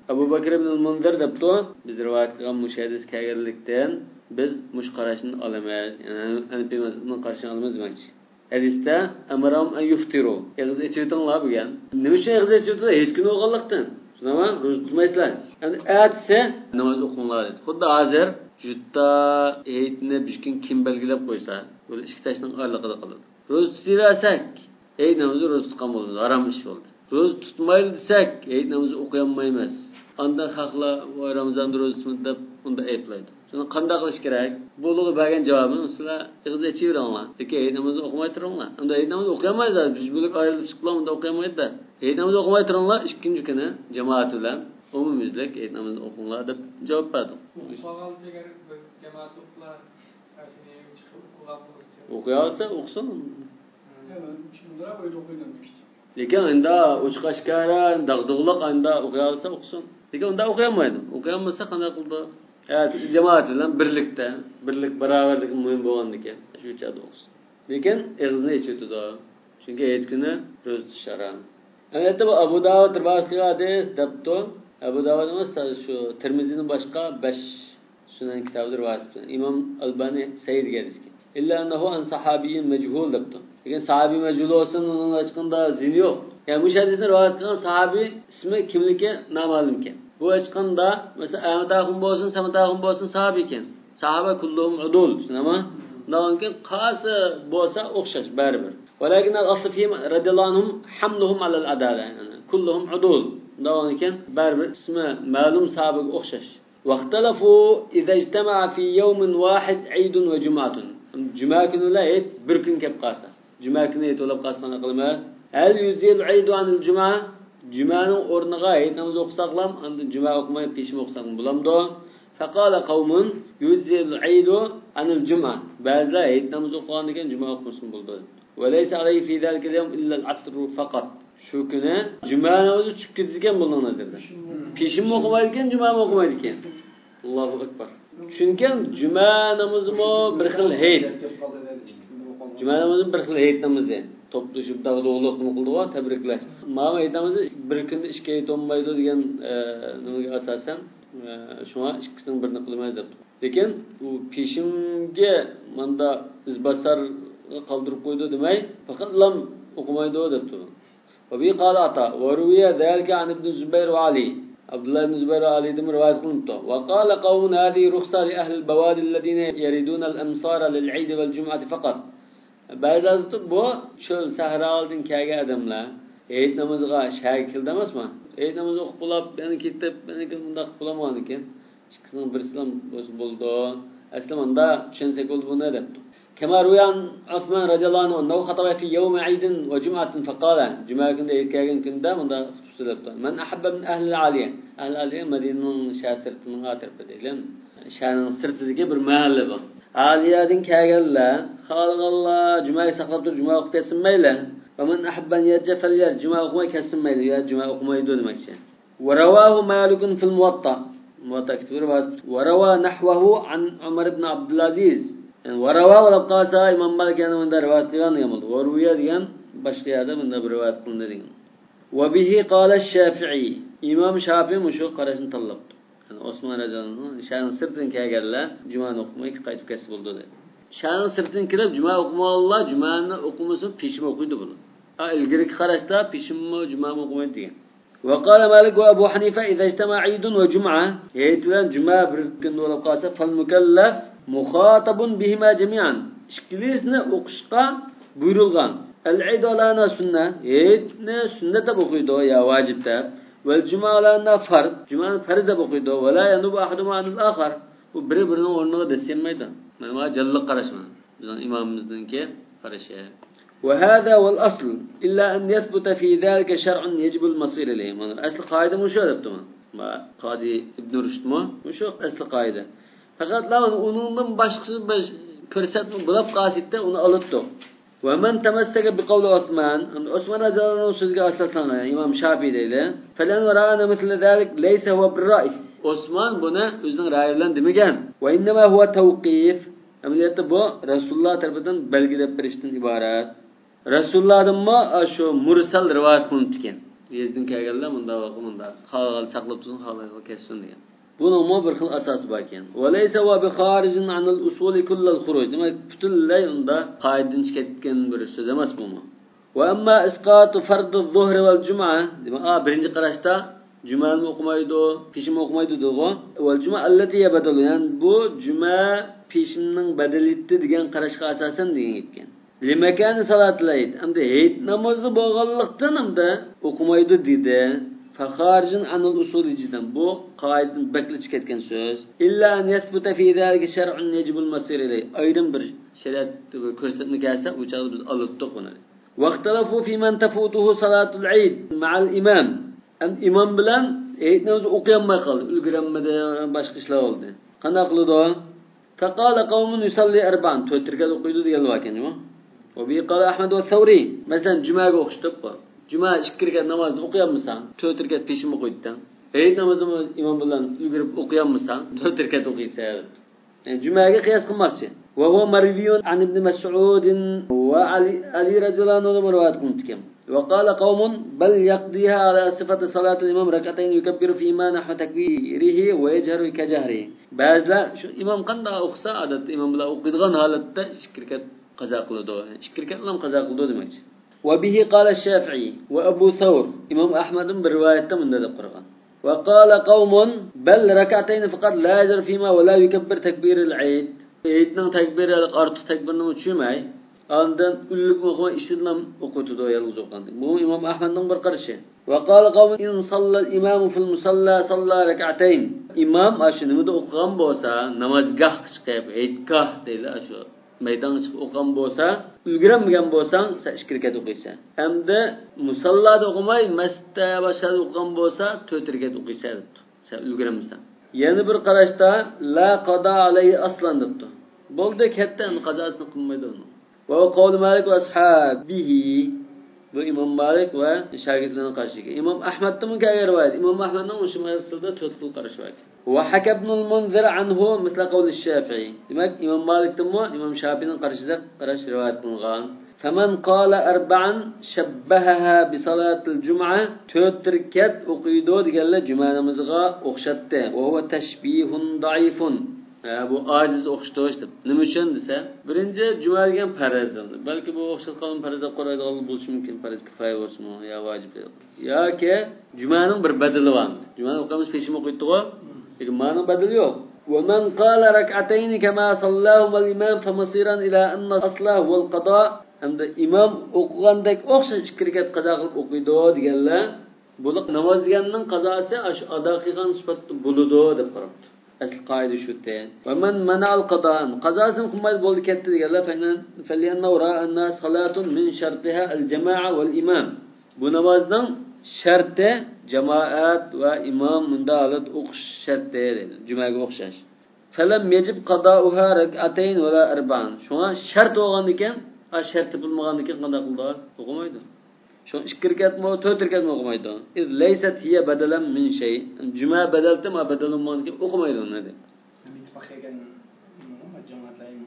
Abu Bakr ibn al-Munzir debdi, biz rivoyat qilgan mushahidis kelganlikdan biz mush qarashni olamaymiz. Yani Hanifiyning qarashini olamiz menchi. Hadisda amram an yuftiru. Eg'iz ichitinglar bo'lgan. Nima uchun eg'iz ichibdi? Hech kun o'g'anlikdan. Shunama ro'za tutmaysizlar. Yani aytsa namoz o'qinglar dedi. Xuddi hozir jutta eytni bir kun kim belgilab qo'ysa, bu ikki tashning oraliqida qoladi. Ro'za tutaversak, eyt namozni ro'za tutgan bo'ladi, harom ish bo'ldi. Ro'za tutmaydi desak, eyt namozni o'qiyamaymiz. Anda haqlar va Ramazonda ro'za tutmaydi deb unda aytlaydi. Shuni qanday qilish kerak? Bo'lug'i bergan javobini sizlar ig'iz ichiveringlar. Lekin eyt namozni o'qimay turinglar. Unda eyt namozni o'qiyamaydi. Biz bo'lib ayrilib chiqlar, unda o'qiyamaydi. Eyt namozni o'qimay turinglar, ikkinchi kuni jamoat bilan umumizlik eyt namozni o'qinglar deb javob berdi. O'qiy olsa o'qisin. Lekin unda o'chqashkara, dag'dug'liq unda o'qiy olsa o'qisin. Lekin unda o'qiyamaydi. O'qiyamasa qanday qildi? Jamoat bilan birlik barobarlik muhim bo'lganligi shu uchada o'qisin. Lekin ig'izni ichitdi. Chunki ayt kuni ro'za tutish harom. Albatta bu Abu Dawud rivoyat qilgan hadis debdi. Abu Dawud emas, shu Tirmizining boshqa 5 sunan kitobida rivoyat qilgan. Imom Albani Sayyid hadisga. İlla annahu an sahabiyyin mechul debdi. Lekin sahabiy majhul olsin, uning chiqanda zin yo'q. Yani bu hadisni rivoyat qilgan sahabiy ismi kimligi noma'lum ekan. Bu chiqanda mesela Ahmad Ahum bo'lsin, Samad Ahum bo'lsin sahabiy ekan. Sahaba kulluhum udul, shunami? Undan qaysi bo'lsa o'xshash baribir. Walakin al-asl fihim radiyallahu anhum hamluhum ala al-adala. Yani kulluhum udul. Undan keyin baribir ismi ma'lum sahabaga o'xshash. Waqtalafu idza ijtama'a fi yawmin wahid 'Eidun wa Jum'atun. Juma kunida bir kun kelib qolsa. Juma kuni to'lab qolsa qilmas. Hal yuzil 'Eidu anil Juma? Jumaning o'rniga ayt namoz o'qisaqlam, endi juma o'qimay peshim o'qisam bo'lamdi. Faqala qawmun yuzil 'Eidu anil Juma. Ba'zilar ayt namoz o'qigan ekan juma o'qisin bo'ldi. Va laysa alayhi fi zalika al-yawm illa al-'asr faqat. Shu kuni juma namozi tushib ketgan bo'lgan nazarda. Peshim o'qimaydi ekan, juma o'qimaydi ekan. Allohu akbar. Chunki juma namozimi bir xil hayit. Juma namozi bir xil hayit namozi. To'plashib dag'dug'liqni qildi-ku, tabriklash. Mana aytamiz, bir kunda ishga yetolmaydi degan nimaga asosan shunga ikkisining birini qilmaydi deb. Lekin u peshimga menda izbasar qoldirib qo'ydi demay, faqat lam o'qimaydi debdi. Va bi qalata va ruwiya zalika an ibn Zubayr va Ali. Abdullah ibn Zubayr va Ali'dan rivoyat qilindi. Va qala qawmun hadi rukhsa li ahli al-bawadi alladhina yariduna al-amsara lil-'Eid wal-Jum'ati faqat. Ba'zida bu cho'l sahrodan kelgan odamlar Eid namoziga shakilda emasmi? Eid namozi o'qib bo'lib, yana ketib, yana bunday qilib bo'lmagan ekan. Ikkisining birisidan bo'ldi. Aslida tushunsak bo'ldi buni debdi. Kama ruyan Osman radhiyallohu anhu annahu xataba fi yawm 'Eid wa Jum'atin faqala. Juma kunida kelgan kunda bunda xususiylabdi. Man ahabba min ahli al-'aliya. Ahli al-'aliya Madinaning shahrining atrofida, shahrining sirtidagi bir mahalla bor. Aliyadan kelganlar, xalqallar jumaga saqlab turib juma o'qib ketsinmaylar. Va man ahabban yajfal yar juma o'qimay ketsinmaydi, ya juma o'qimaydi demoqchi. Va rawahu Malik fil Muwatta. Muwatta kitobida va rawa nahwahu an Umar ibn Abdul Aziz. Yani va rawahu laqasa Imam Malik yana unda rivoyat qilgan bo'ldi. Va ruwiya degan boshqa yerda bunda bir rivoyat qilindi degan. Va bihi qala ash-Shafi'i. Imam Shafi'i mushu qarashni tanlabdi. Osman radhiyallohu anhu sha'ning sirtidan kelganlar jumani o'qimay qaytib ketsa bo'ldi dedi. Sha'ning sirtidan kirib juma o'qimaganlar jumani o'qimasa peshim o'qiydi bular. Ilgiriki qarashda peshimmi jumani o'qimaydi degan. Va qala Malik va Abu Hanifa idza ijtama 'Eidun va Jum'a, aytgan juma bir kun bo'lib qolsa fal mukallaf mukhatabun bihima jami'an. Ikkilisini o'qishga buyurilgan. Al-'Eid alana sunnah, Eidni sunnat deb o'qiydi ya vojib deb. والجمعة لأنها فرض جمعة فرض بقيده ولا ينوب أحدهما عن الآخر وبربرنا ورنا دسيم ميدا ما جل قرشنا إذن إمام مزدن كي قرشه وهذا والأصل إلا أن يثبت في ذلك شرع يجب المصير إليه أصل قاعدة مش هذا ما قاضي ابن رشد مش أصل قاعدة فقط لا ونضم باش كرسات بلاب قاسيته ونقلته ومن تمسك بقول عثمان أن عثمان رضي الله عنه سجى أساسنا إمام شافعي ده فلان ورانا مثل ذلك ليس هو بالرأي عثمان بنا üzün ra'ylan demigen وإنما هو توقيف ameliyatda bu Rasululloh tarafidan belgilab berishdan iborat. Rasulullohdan şu mursal rivoyat qilinib ekan. Yezdin kelganlar bunda halal saqlab tursin, halal kessin degan. Bunun mu bir xil asosi bor ekan. Va laysa va bi kharijin anil usul kull al khuruj. Demak, butunlay unda qoidadan chiqib ketgan bir so'z emas bu. Va amma isqat fard az-zuhr wal jum'a. Demak, birinchi qarashda jumani o'qimaydi, peshin o'qimaydi deydi. Wal jum'a allati yabadalu. Yani bu juma peshinning badaliti degan qarashga asosan degan ekan. Limakan salatul Eid. Hamda Eid namozi bo'lganlikdan hamda o'qimaydi dedi. Fakharijin anil usul jidan. Bu qoidadan beklish ketgan so'z. Illa an yasbuta fi zalika shar'un yajibul masir ilay. Ayrim bir shariat ko'rsatma kelsa, u chog'da biz olibdik buni. Vaqtalafu fi man tafutuhu salatul Eid ma'al imam. Imom bilan Eid namozi o'qiyolmay qoldi. Ulgurmadi, boshqa ishlar oldi. Qanday qildi? Faqala qawmun yusalli arba'an. 4 rakat o'qiydi degan ekan-ku. Va bi qala Ahmad va Savri. Masalan, jumaga o'qishib qo'y. Juma 2 rakat namozni o'qiyapmisan, 4 rakat peshinni qo'ydidan. Eid namozini imom bilan yugurib o'qiyapmisan, 4 rakat o'qiysan. Yani jumaga qiyos qilmoqchi. Va huwa marviyun an ibn Mas'ud va Ali radhiyallohu anhu rivoyat qilingan. Va qala qawmun bal yaqdiha ala sifati salati al-imam rak'atayn yukabbiru fi ma nahwa takbirihi va yajharu ka jahri. Ba'zilar shu imom qanday o'qisa, odatda imom bilan o'qiydigan holatda 2 rakat qazo qiladi. 2 rakat ham qazo qiladi demakchi. وبه قال الشافعي وأبو ثور إمام أحمد برواية من ذا القرآن. وقال قوم بل ركعتين فقط لا يجر فيما ولا يكبر تكبير العيد. عيدنا تكبير الأرض تكبرنا وشمعي. عندن أولك مقام إشتلم وقتدوا يلزقان. مو إمام أحمد نمبر قرشة. وقال قوم إن صلى الإمام في المصلى صلى ركعتين. إمام أشن مدو أقام بوسا نماز قه شقيب عيد قه ديلا أشو. Meydan çıkıp oqan bolsa, ulguramagan bolsang, sen 2 rakat o'qiysan. Hamda musallada o'qimay, masjidda boshqada o'qan bolsa, 4 rakat o'qiysan debdi. Sen ulguramasan. Yana bir qarashda la qada alayhi aslan debdi. Bo'ldi, katta qazosini qilmaydi uni. Va qavli Malik va ashabihi. Bu İmam Malik va shogirdlarining qarshiga. İmam Ahmadning kelgan rivoyat. İmam Ahmadning o'sha masalada 4 xil qarash bor. وحكى ابن المنذر عنه مثل قول الشافعي. demak İmam Malik'ten mi İmam Şafii'nin karşısında qarash rivoyat qilingan. فمن قال أربعا شبهها بصلاة الجمعة 4 rakat o'qiydi deganlar juma namoziga o'xshatdi. وهو تشبيه ضعيف. Bu aciz o'xshatish deb. Nima uchun desa, birinchi juma degan farz. Balki bu o'xshatgan farzga qo'raydigan bo'lishi mumkin, farz kifoya bo'lsin yo vojib. Yoki jumaning bir badali bor. Jumani o'qimiz peshin o'qiydi-ku. Lekin ma'no badali yo'q. ومن قال ركعتين كما صلاهما الإمام فمصيرا إلى أن أصله هو القضاء. Hamda imom o'qigandek o'xshash 2 rakat qazo qilib o'qiydi deganlar, buliq namoz deganning qazosi shu ado qilgan sifatda bo'ladi deb qarabdi. Asl qoida shu te. Va man mana'al qada'an qazosin qilmaydi bo'ldi ketdi deganlar, falyanna ra'anna salatun min shartiha al-jama'a wal imam. Bu namozning sharti jamoat va imom bunda holat o'qish sharti dedi. Jumaga o'xshash. Falam yajib qada'uha rak'atayn va la arba'an. Shunga shart bo'lgan ekan, sharti bo'lmagan ekan qanday qildi? O'qimaydi. Shu 2 rakatmi, 4 rakatmi o'qimaydi. Iz laysat hiya badalan min shay. Juma badalda ma badalan bo'lgan o'qimaydi uni dedi. İttifaq qilgan jamoatlarmi?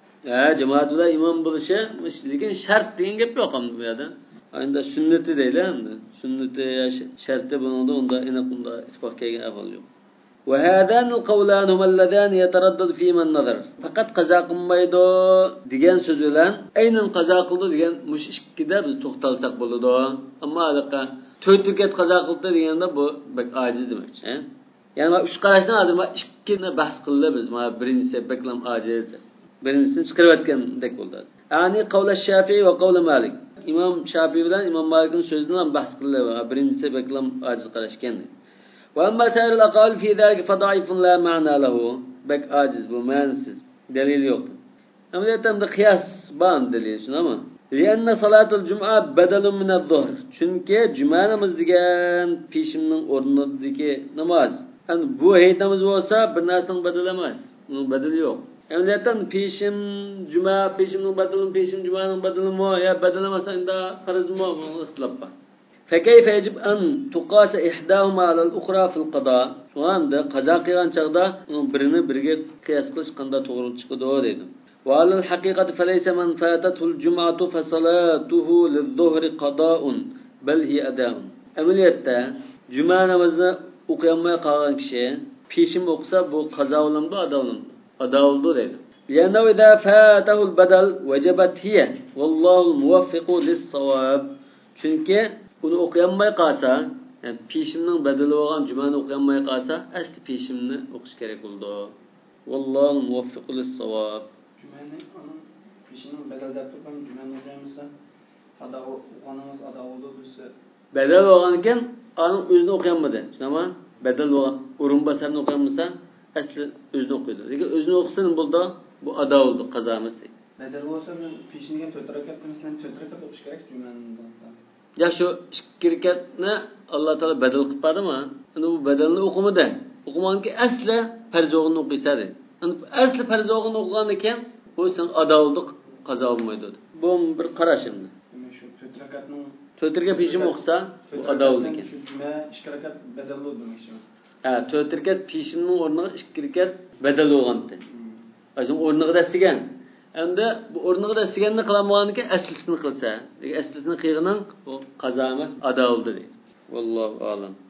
Jamoatlar imom bo'lishi, lekin shart degan gap yo'q ham bu yerda. Endi sunnati deydi endi. Sunnati sharti buningda unda aniqunda ittifoq kelgan ahvol yo'q. Wa hadan alqawlan huma alladhan yataraddad fi man nazar. Faqat qazo qilmaydi degan so'z bilan aynan qazo qildi degan mush ikkida biz to'xtalsak bo'ladi. Ammo haliqa 4 rakat qazo qildi deganda bu bak ojiz demakchi. Ya'ni 3 qarashdan oldin 2ni bahs qildi biz. Mana birinchisi baklam ojiz. Birinchisini chiqarib o'tgandek bo'ldi. Ya'ni qavla Shafi'i va qavla Malik. İmam Şafii bilan İmam Malik'in sözünden bahs qildi va birinchisi baklam ojiz qarashgan. Ve amma sayrul aqal fi zalika fadaifun la ma'na lahu. Bak aciz bu ma'nisiz. Delil yok. Ama da kıyas ban delil şuna mı? Lianna salatul cuma badalun min az-zuhr. Çünkü cuma namazı degan peshinning o'rnidagi namoz. Yani bu hayit namazı olsa bir narsaning badali emas. Uning badali yo'q. Emniyetten peshin cuma peshinning badali peshin jumaning badali mo ya badalamasa inda farz mo ixtilof bor. فكيف يجب أن تقاس إحداهما على الأخرى في القضاء؟ Şu anda qazo qilgan chaqda birini biriga qiyos qilish qanday to'g'ri chiqadi deydi. Va al haqiqati falaysa man fatatul jum'atu fa salatuhu lidh-dhuhri qada'un bal hiya ada'un. amaliyotda juma namozini o'qiolmay qolgan kishi peshin o'qisa bu qazo olinadi, ado olinadi. Ado oldu deydi. Yana ida fatahul badal wajabat hiya wallahu muwaffiqu lis-savab. Chunki uni o'qiolmay qolsa, yani peshimning badali bo'lgan jumani o'qiolmay qolsa, asli peshimni o'qish kerak bo'ldi. Wallahu muwaffiqu lis-savab. Jumani onun peshinin badal deb turgan jumani o'qiymiz. Ado o'qanimiz ado oldu desa. Badal bo'lgan ekan, uning o'zini o'qiolmadi. Tushunami? Badal bo'lgan o'rin basarni o'qiolmasa, asli o'zini o'qiydi. Lekin o'zini o'qisin bo'ldi, bu ado oldu, qazo emas deydi. Badal bo'lsa men peshiniga 4 rakat masalan 4 rakat o'qish kerak jumanidan. Ya şu 2 rekatni Alloh taolo badal qilib berdimi? Endi bu badalni o'qimadi. O'qimanki asli farz o'qini o'qiysa deydi. Endi asli farz o'qini o'qigan ekan, bu sen ado oldu, qazo olmaydi. Bu bir qarash endi. Demak shu 4 rakatning 4 rekat peshim o'qisa, bu ado oldu ekan. Shu juma 2 rakat badal bo'ldi demakchiman. 4 rekat peshimning o'rniga 2 rekat badal bo'lgandi. Aytib o'rniga dasigan. Endi bu o'rniga dasiganni qilamaganki aslisini qilsa, lekin aslisini qilganing bu qazo emas, ado oldu deydi. Vallohu a'lam.